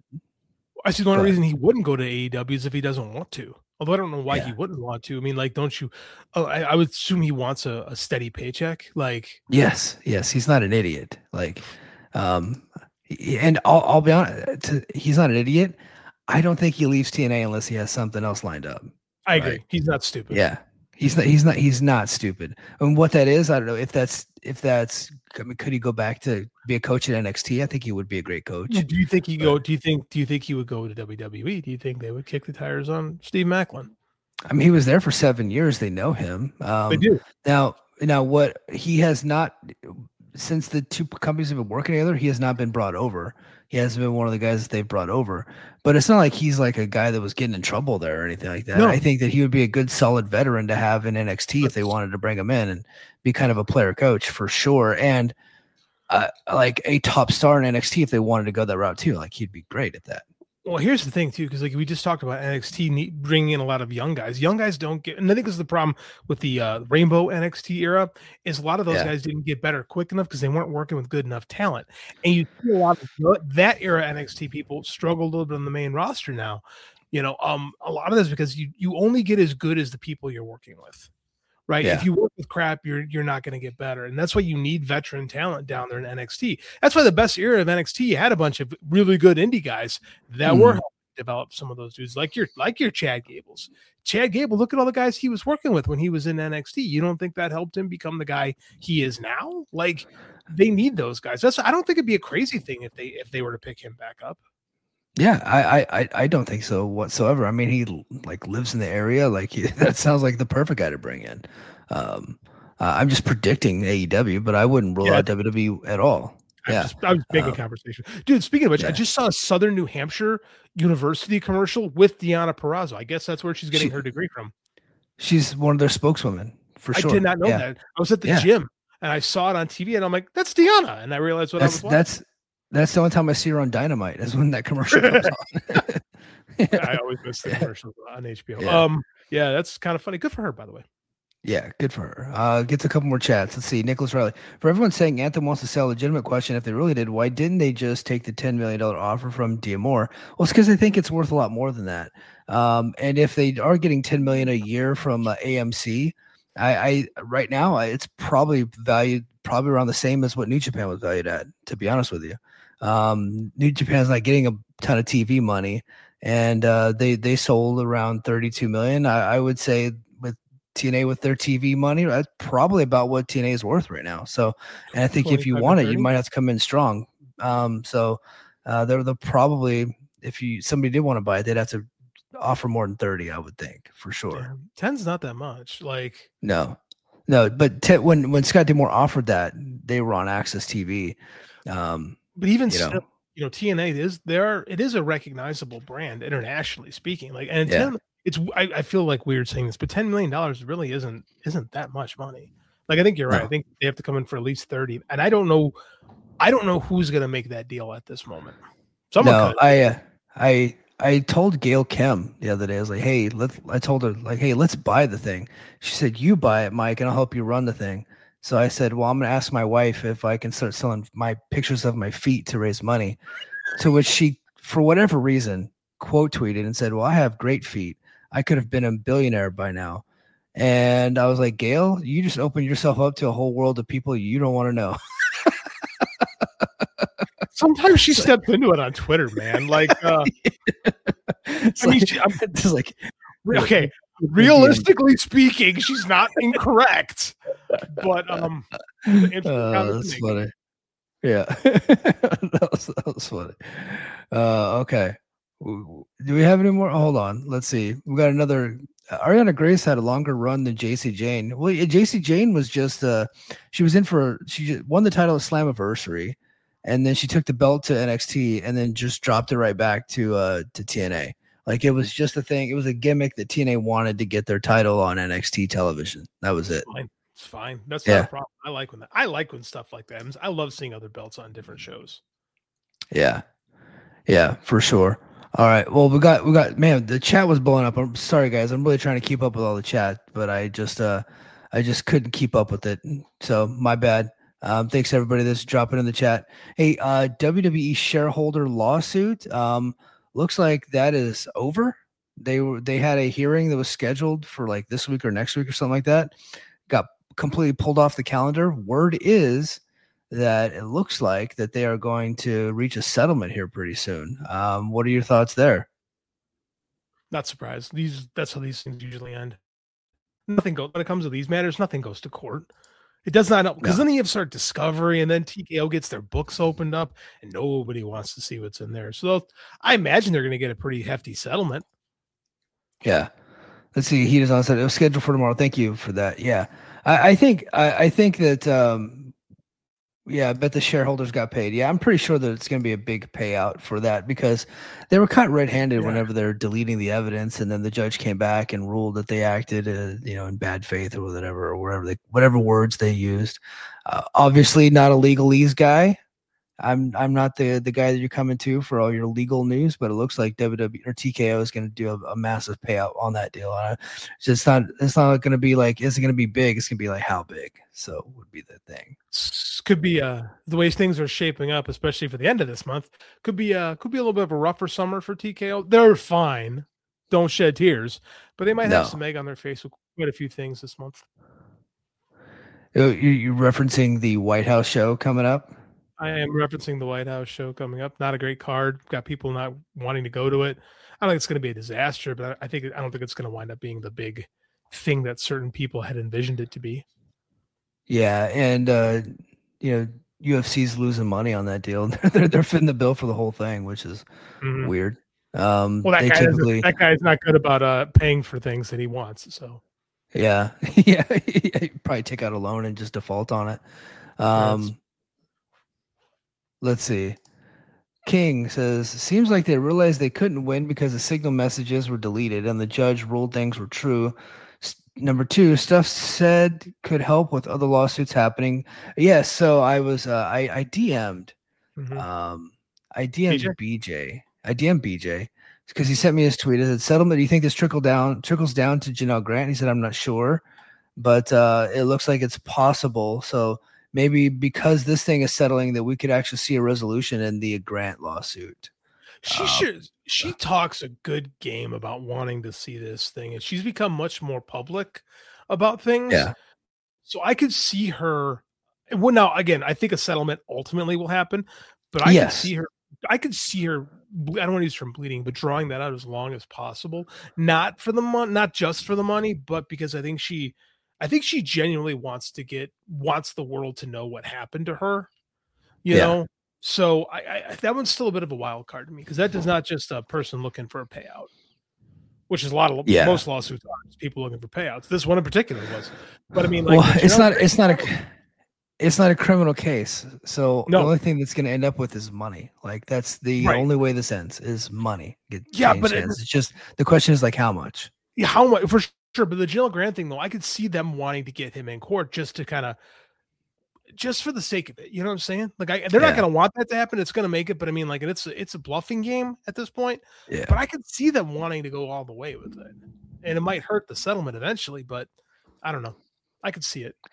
I see the only Go ahead. reason he wouldn't go to A E W is if he doesn't want to. Although I don't know why Yeah. he wouldn't want to. I mean, like, don't you? Oh, I, I would assume he wants a, a steady paycheck. Like, Yes, yes, he's not an idiot. Like, um, he- and I'll, I'll be honest, to, he's not an idiot. I don't think he leaves T N A unless he has something else lined up. I agree. Right. He's not stupid. Yeah, he's not. He's not. He's not stupid. And what that is, I don't know if that's if that's. I mean, could he go back to be a coach at N X T? I think he would be a great coach. Do you think he But- go? Do you think? Do you think he would go to W W E? Do you think they would kick the tires on Steve Maclin? I mean, he was there for seven years. They know him. Um, They do. Now, now what he has not since the two companies have been working together, he has not been brought over. He hasn't been one of the guys that they've brought over. But it's not like he's like a guy that was getting in trouble there or anything like that. No. I think that he would be a good, solid veteran to have in N X T if they wanted to bring him in and be kind of a player coach for sure. And uh, like a top star in N X T if they wanted to go that route too. Like he'd be great at that. Well, here's the thing too, because like we just talked about N X T need, bringing in a lot of young guys. Young guys don't get, and I think this is the problem with the uh, Rainbow N X T era is a lot of those Yeah. guys didn't get better quick enough because they weren't working with good enough talent. And you see a lot of th- that era N X T people struggle a little bit on the main roster now. You know, um, a lot of this because you you only get as good as the people you're working with. Right. Yeah. If you work with crap, you're you're not going to get better. And that's why you need veteran talent down there in N X T. That's why the best era of N X T, you had a bunch of really good indie guys that Mhm. were helping develop some of those dudes, like your like your Chad Gables. Chad Gable, look at all the guys he was working with when he was in N X T. You don't think that helped him become the guy he is now? Like they need those guys. That's I don't think it'd be a crazy thing if they if they were to pick him back up. Yeah, I, I, I- I don't think so whatsoever. I mean, he like lives in the area. Like he, that sounds like the perfect guy to bring in. Um, uh, I'm just predicting A E W, but I wouldn't rule Yeah. out W W E at all. I Yeah, just I was making Um, conversation. Dude, speaking of which, I yeah. just saw a Southern New Hampshire University commercial with Deanna Purrazzo. I guess that's where she's getting She- her degree from. she's one of their spokeswomen for I sure. did not know Yeah. that. I was at the Yeah. gym and I saw it on T V and I'm like, that's Deanna. And I realized what That's I was watching. that's that's the only time I see her on Dynamite is when that commercial comes on. I always miss the Yeah. commercials on H B O. Yeah. Um, yeah, that's kind of funny. Good for her, by the way. Yeah, good for her. Uh, gets a couple more chats. Let's see. Nicholas Riley. For everyone saying Anthem wants to sell, legitimate question. If they really did, why didn't they just take the ten million dollars offer from Diamore? Well, it's because they think it's worth a lot more than that. Um, and if they are getting ten million dollars a year from uh, A M C, I, I right now I- it's probably valued probably around the same as what New Japan was valued at. To be honest with you, um, New Japan's not getting a ton of T V money, and uh, they they sold around thirty-two million dollars. I, I would say with T N A with their T V money, that's probably about what T N A is worth right now. So, and I think if you twenty-five to want it, you thirty? might have to come in strong. Um, so uh, they're the probably if you somebody did want to buy it, they'd have to offer more than thirty. I would think for sure. Damn, ten's not that much. Like, No, no, but te- when when Scott D'Amore offered that, they were on Access T V. Um, but even You know. still, you know, T N A is there. It is a recognizable brand internationally speaking. Like, and Yeah. ten, it's I, I feel like weird saying this, but ten million dollars really isn't isn't that much money. Like, I think you're right. I No. think they have to come in for at least thirty, and I don't know, I don't know who's gonna make that deal at this moment. Someone no, could. I, uh, I, I told Gail Kim the other day. I was like, "Hey, let's." I told her like, "Hey, let's buy the thing." She said, "You buy it, Mike, and I'll help you run the thing." So I said, "Well, I'm going to ask my wife if I can start selling my pictures of my feet to raise money." To which she, for whatever reason, quote tweeted and said, "Well, I have great feet. I could have been a billionaire by now." And I was like, "Gail, you just opened yourself up to a whole world of people you don't want to know." Sometimes she steps into it on Twitter, man. Like, uh, It's I mean, like, she- I'm- it's like re- okay, realistically speaking, she's not incorrect, but um, the interesting Oh, comment that's to make. funny. Yeah, that was that was funny. Uh, okay, W- w- do we have any more? Oh, hold on, let's see. We got another. Uh, Ariana Grace had a longer run than J C Jane. Well, yeah, J C Jane was just uh, she was in for she ju- won the title of Slammiversary, and then she took the belt to N X T and then just dropped it right back to uh to T N A. Like it was just a thing. It was a gimmick that T N A wanted to get their title on N X T television. That was it. It's fine. It's fine. That's Yeah. not a problem. I like when that. I like when stuff like that happens. I love seeing other belts on different shows. Yeah. Yeah, for sure. All right. Well, we got we got man, the chat was blowing up. I'm sorry guys. I'm really trying to keep up with all the chat, but I just uh I just couldn't keep up with it. So my bad. Um, thanks everybody that's dropping in the chat. Hey, uh W W E shareholder lawsuit. Um looks like that is over. They were they had a hearing that was scheduled for like this week or next week or something like that. Got completely pulled off the calendar. Word is that it looks like that they are going to reach a settlement here pretty soon. Um, what are your thoughts there? Not surprised. These that's how these things usually end. Nothing goes when it comes to these matters. Nothing goes to court. It does not because No. then you have start Discovery, and then T K O gets their books opened up, and nobody wants to see what's in there. So I imagine they're going to get a pretty hefty settlement. Yeah. Let's see. Heat is on set. It was scheduled for tomorrow. Thank you for that. Yeah. I, I think I, I think that um yeah, I bet the shareholders got paid. Yeah, I'm pretty sure that it's going to be a big payout for that because they were caught red-handed Yeah. whenever they're deleting the evidence, and then the judge came back and ruled that they acted, uh, you know, in bad faith or whatever, or whatever they, whatever words they used. Uh, obviously, not a legalese guy. I'm I'm not the the guy that you're coming to for all your legal news, but it looks like W W E or T K O is going to do a, a massive payout on that deal. Uh, it's just not it's not going to be like is it going to be big? It's going to be like how big? So would be the thing. S- Could be uh the way things are shaping up, especially for the end of this month. Could be uh could be a little bit of a rougher summer for T K O. They're fine. Don't shed tears, but they might have No. some egg on their face with quite a few things this month. You you referencing the White House show coming up? I am referencing the White House show coming up. Not a great card. Got people not wanting to go to it. I don't think it's going to be a disaster, but I think I don't think it's going to wind up being the big thing that certain people had envisioned it to be. Yeah, and uh, you know U F C's losing money on that deal. they're they're fitting the bill for the whole thing, which is Mhm. weird. Um, Well, that they guy typically, that guy's not good about uh paying for things that he wants. So yeah, yeah, he'd probably take out a loan and just default on it. Um, let's see. King says, seems like they realized they couldn't win because the signal messages were deleted and the judge ruled things were true. S- Number two, stuff said could help with other lawsuits happening. Yes, so I was, uh, I, I D M'd, mhm. um, I D M'd B J? B J. I D M'd B J because he sent me his tweet. It said, settlement, do you think this trickle down, trickles down to Janelle Grant? He said, I'm not sure, but uh, it looks like it's possible. So maybe because this thing is settling that we could actually see a resolution in the Grant lawsuit. She Um, should. She talks a good game about wanting to see this thing, and she's become much more public about things. Yeah. So I could see her. Well, now again, I think a settlement ultimately will happen, but I Yes. could see her. I could see her. ble- I don't want to use from bleeding, but drawing that out as long as possible, not for the money, not just for the money, but because I think she, I think she genuinely wants to get wants the world to know what happened to her. You Yeah. know. So I, I that one's still a bit of a wild card to me because that is not just a person looking for a payout, which is a lot of Yeah. most lawsuits are is people looking for payouts. This one in particular was, but I mean, like, well, the it's Janelle not, Grant- it's not a, it's not a criminal case. So No. the only thing that's going to end up with is money. Like that's the Right. only way this ends is money. Get Yeah, changed but it- hands. It's just the question is like how much. Yeah, how much for sure. But the Janelle Grant thing, though, I could see them wanting to get him in court just to kind of, just for the sake of it. You know what I'm saying? Like, I, they're not Yeah. going to want that to happen. It's going to make it, but I mean, like, it's a, it's a bluffing game at this point. Yeah. But I could see them wanting to go all the way with it, and it might hurt the settlement eventually. But I don't know. I could see it.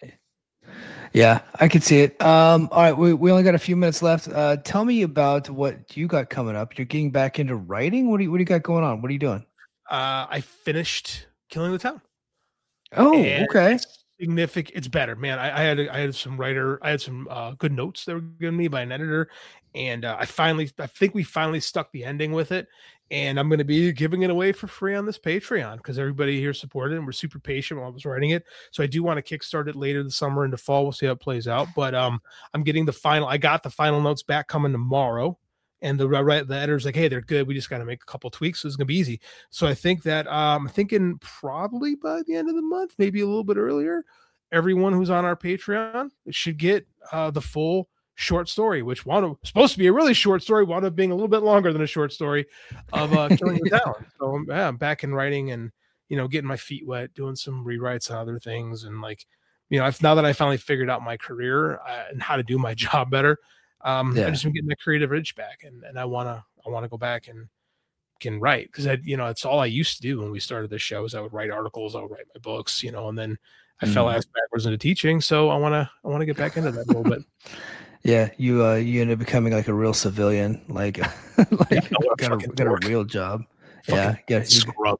Yeah, I could see it. Um, all right, we, we only got a few minutes left. Uh, tell me about what you got coming up. You're getting back into writing. What do you what do you got going on? What are you doing? Uh, I finished Killing the Town. Oh, And okay. it's significant. It's better, man. I, I had I had some writer. I had some uh, good notes that were given me by an editor, and uh, I finally, I think we finally stuck the ending with it. And I'm going to be giving it away for free on this Patreon because everybody here supported it and we're super patient while I was writing it. So I do want to kickstart it later this summer into fall. We'll see how it plays out. But um, I'm getting the final. I got the final notes back coming tomorrow. And the right the editor's like, hey, they're good. We just got to make a couple tweaks. So it's gonna be easy. So I think that um, I'm thinking probably by the end of the month, maybe a little bit earlier, everyone who's on our Patreon should get uh, the full short story, which wound up supposed to be a really short story, wound up being a little bit longer than a short story of uh, Killing the Town. So I'm, yeah, I'm back in writing and, you know, getting my feet wet, doing some rewrites and other things. And like, you know, I've, now that I finally figured out my career uh, and how to do my job better, um, Yeah. I just been getting that creative itch back. And, and I want to, I want to go back and can write, because I, you know, it's all I used to do when we started this show is I would write articles, I would write my books, you know, and then I mm. fell ass backwards into teaching. So I want to, I want to get back into that a little bit. Yeah, you uh, you end up becoming like a real civilian, like like yeah, got a got a real job. Fucking yeah, got scrub.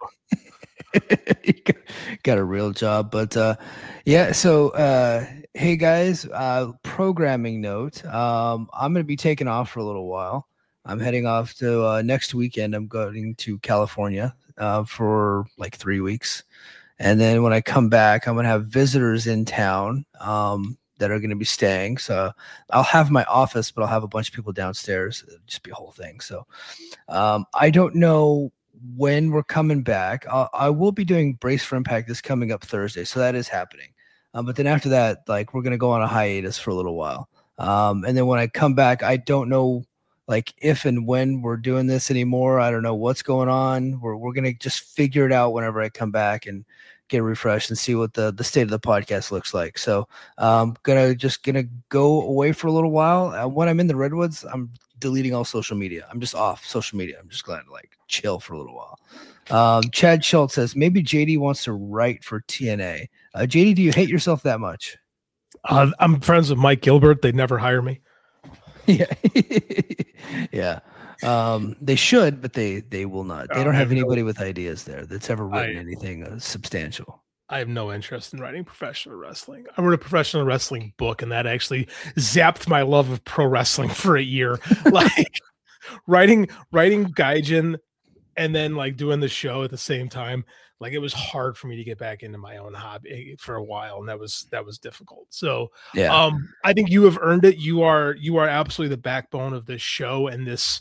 you got, got a real job, but uh, yeah. So uh, hey guys, uh, programming note. Um, I'm gonna be taking off for a little while. I'm heading off to uh, next weekend. I'm going to California uh, for like three weeks. And then when I come back, I'm going to have visitors in town um, that are going to be staying. So I'll have my office, but I'll have a bunch of people downstairs. It'll just be a whole thing. So um, I don't know when we're coming back. I'll, I will be doing Brace for Impact this coming up Thursday. So that is happening. Um, but then after that, like we're going to go on a hiatus for a little while. Um, and then when I come back, I don't know like if and when we're doing this anymore. I don't know what's going on. We're we're gonna just figure it out whenever I come back and get refreshed and see what the, the state of the podcast looks like. So I'm gonna just gonna go away for a little while. Uh, when I'm in the Redwoods, I'm deleting all social media. I'm just off social media. I'm just glad to like chill for a little while. Um, Chad Schultz says maybe J D wants to write for T N A. Uh, J D, do you hate yourself that much? Uh, I'm friends with Mike Gilbert. They'd never hire me. Yeah. yeah. Um, they should, but they, they will not. They uh, don't have, have anybody no, with ideas there that's ever written I, anything uh, substantial. I have no interest in writing professional wrestling. I wrote a professional wrestling book, and that actually zapped my love of pro wrestling for a year. Like writing, writing Gaijin and then like doing the show at the same time. Like it was hard for me to get back into my own hobby for a while, and that was that was difficult. So, yeah, um, I think you have earned it. You are you are absolutely the backbone of this show and this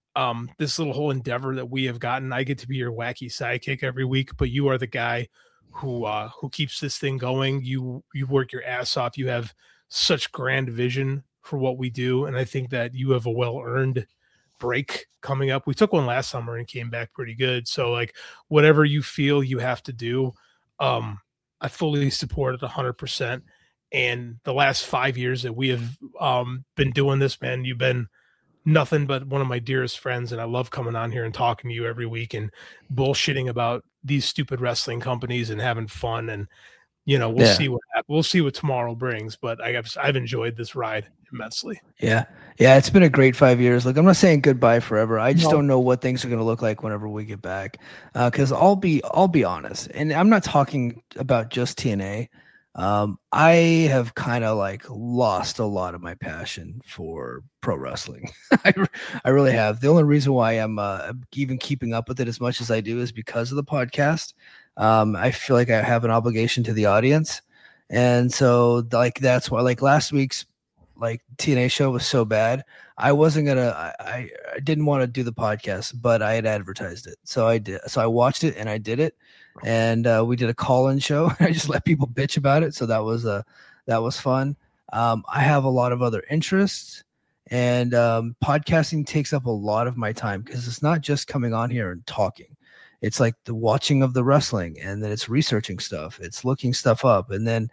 um this little whole endeavor that we have gotten. I get to be your wacky sidekick every week, but you are the guy who uh, who keeps this thing going. You you work your ass off. You have such grand vision for what we do, and I think that you have a well earned break coming up. We took one last summer and came back pretty good. So like whatever you feel you have to do, um, I fully support it a hundred percent. And the last five years that we have um, been doing this, man, you've been nothing but one of my dearest friends. And I love coming on here and talking to you every week and bullshitting about these stupid wrestling companies and having fun. And, you know, we'll yeah. see what happens. We'll see what tomorrow brings, but I have, I've enjoyed this ride immensely. Yeah. Yeah. It's been a great five years. Like I'm not saying goodbye forever. I just no. don't know what things are going to look like whenever we get back. Uh, cause I'll be, I'll be honest, and I'm not talking about just T N A. Um, I have kind of like lost a lot of my passion for pro wrestling. I, I really have. The only reason why I'm uh, even keeping up with it as much as I do is because of the podcast. Um, I feel like I have an obligation to the audience. And so like, that's why like last week's like T N A show was so bad. I wasn't going to, I, I didn't want to do the podcast, but I had advertised it. So I did. So I watched it and I did it. And uh, we did a call-in show. I just let people bitch about it. So that was uh, that was fun. Um, I have a lot of other interests, and um, podcasting takes up a lot of my time because it's not just coming on here and talking. It's like the watching of the wrestling, and then it's researching stuff. It's looking stuff up, and then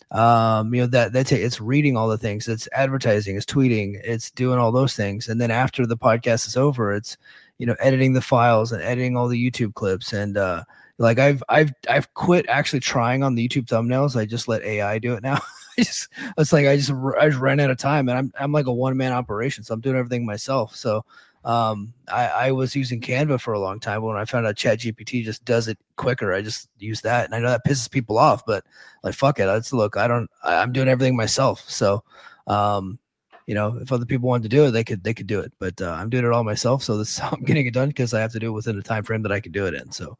um, you know that that's it. It's reading all the things. It's advertising. It's tweeting. It's doing all those things. And then after the podcast is over, it's you know editing the files and editing all the YouTube clips and. Uh, Like I've I've I've quit actually trying on the YouTube thumbnails. I just let A I do it now. I just it's like I just I just ran out of time, and I'm I'm like a one man operation, so I'm doing everything myself. So um, I I was using Canva for a long time. But when I found out ChatGPT just does it quicker, I just use that, and I know that pisses people off, but like fuck it, let's look. I don't. I, I'm doing everything myself. So um, you know, if other people wanted to do it, they could they could do it, but uh, I'm doing it all myself. So this I'm getting it done because I have to do it within the time frame that I can do it in. So.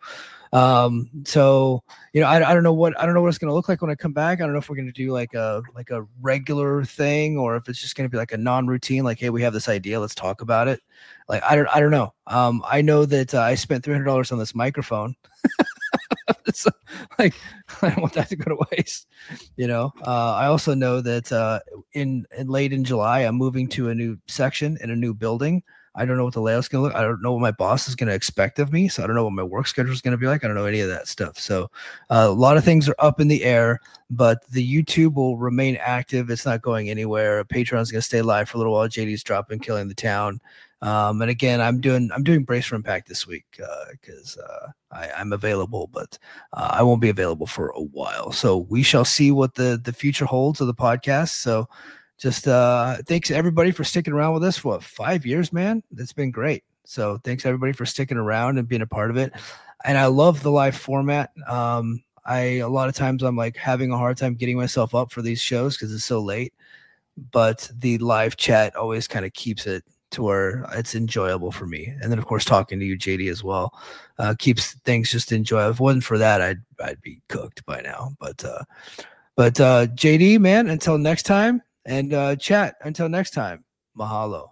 Um, so, you know, I, I don't know what, I don't know what it's going to look like when I come back. I don't know if we're going to do like a, like a regular thing, or if it's just going to be like a non-routine, like, hey, we have this idea, let's talk about it. Like, I don't, I don't know. Um, I know that uh, I spent three hundred dollars on this microphone so, like, I don't want that to go to waste. You know, uh, I also know that uh, in, in late in July, I'm moving to a new section in a new building. I don't know what the layout's going to look. I don't know what my boss is going to expect of me. So I don't know what my work schedule is going to be like. I don't know any of that stuff. So uh, a lot of things are up in the air, but the YouTube will remain active. It's not going anywhere. Patreon's going to stay live for a little while. J D's dropping Killing the Town. Um, and again, I'm doing I'm doing Brace for Impact this week because uh, uh, I, I'm available, but uh, I won't be available for a while. So we shall see what the, the future holds of the podcast. So Just uh, thanks everybody for sticking around with us for what, five years, man. That's been great. So thanks everybody for sticking around and being a part of it. And I love the live format. Um, I a lot of times I'm like having a hard time getting myself up for these shows because it's so late. But the live chat always kind of keeps it to where it's enjoyable for me. And then of course talking to you, J D, as well, uh, keeps things just enjoyable. If it wasn't for that, I'd I'd be cooked by now. But uh, but uh, J D, man, until next time. And uh, chat, until next time, mahalo.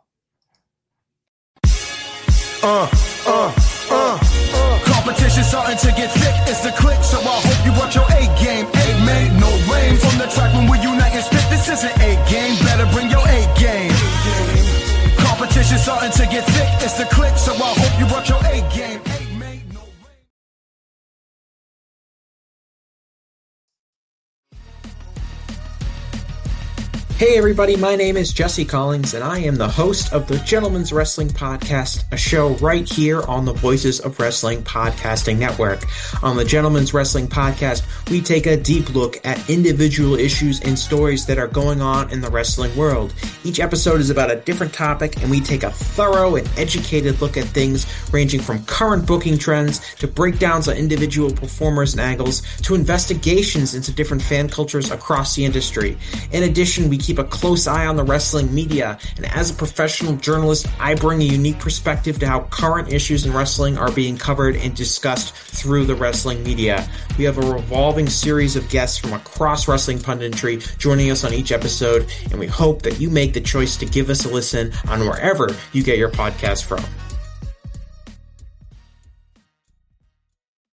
Uh, uh, uh, uh. Competition starting to get thick. It's the click, so I hope you watch your A game. A made no rain from the track when we unite and spit. This isn't A game. Better bring your A game. Competition starting to get thick. It's the click, so I hope you watch your A game. A made no rain. Hey everybody, my name is Jesse Collins, and I am the host of the Gentleman's Wrestling Podcast, a show right here on the Voices of Wrestling Podcasting Network. On the Gentleman's Wrestling Podcast, we take a deep look at individual issues and stories that are going on in the wrestling world. Each episode is about a different topic, and we take a thorough and educated look at things ranging from current booking trends to breakdowns on individual performers and angles to investigations into different fan cultures across the industry. In addition, we keep keep a close eye on the wrestling media, and as a professional journalist, I bring a unique perspective to how current issues in wrestling are being covered and discussed through the wrestling media. We have a revolving series of guests from across wrestling punditry joining us on each episode, and we hope that you make the choice to give us a listen on wherever you get your podcast from.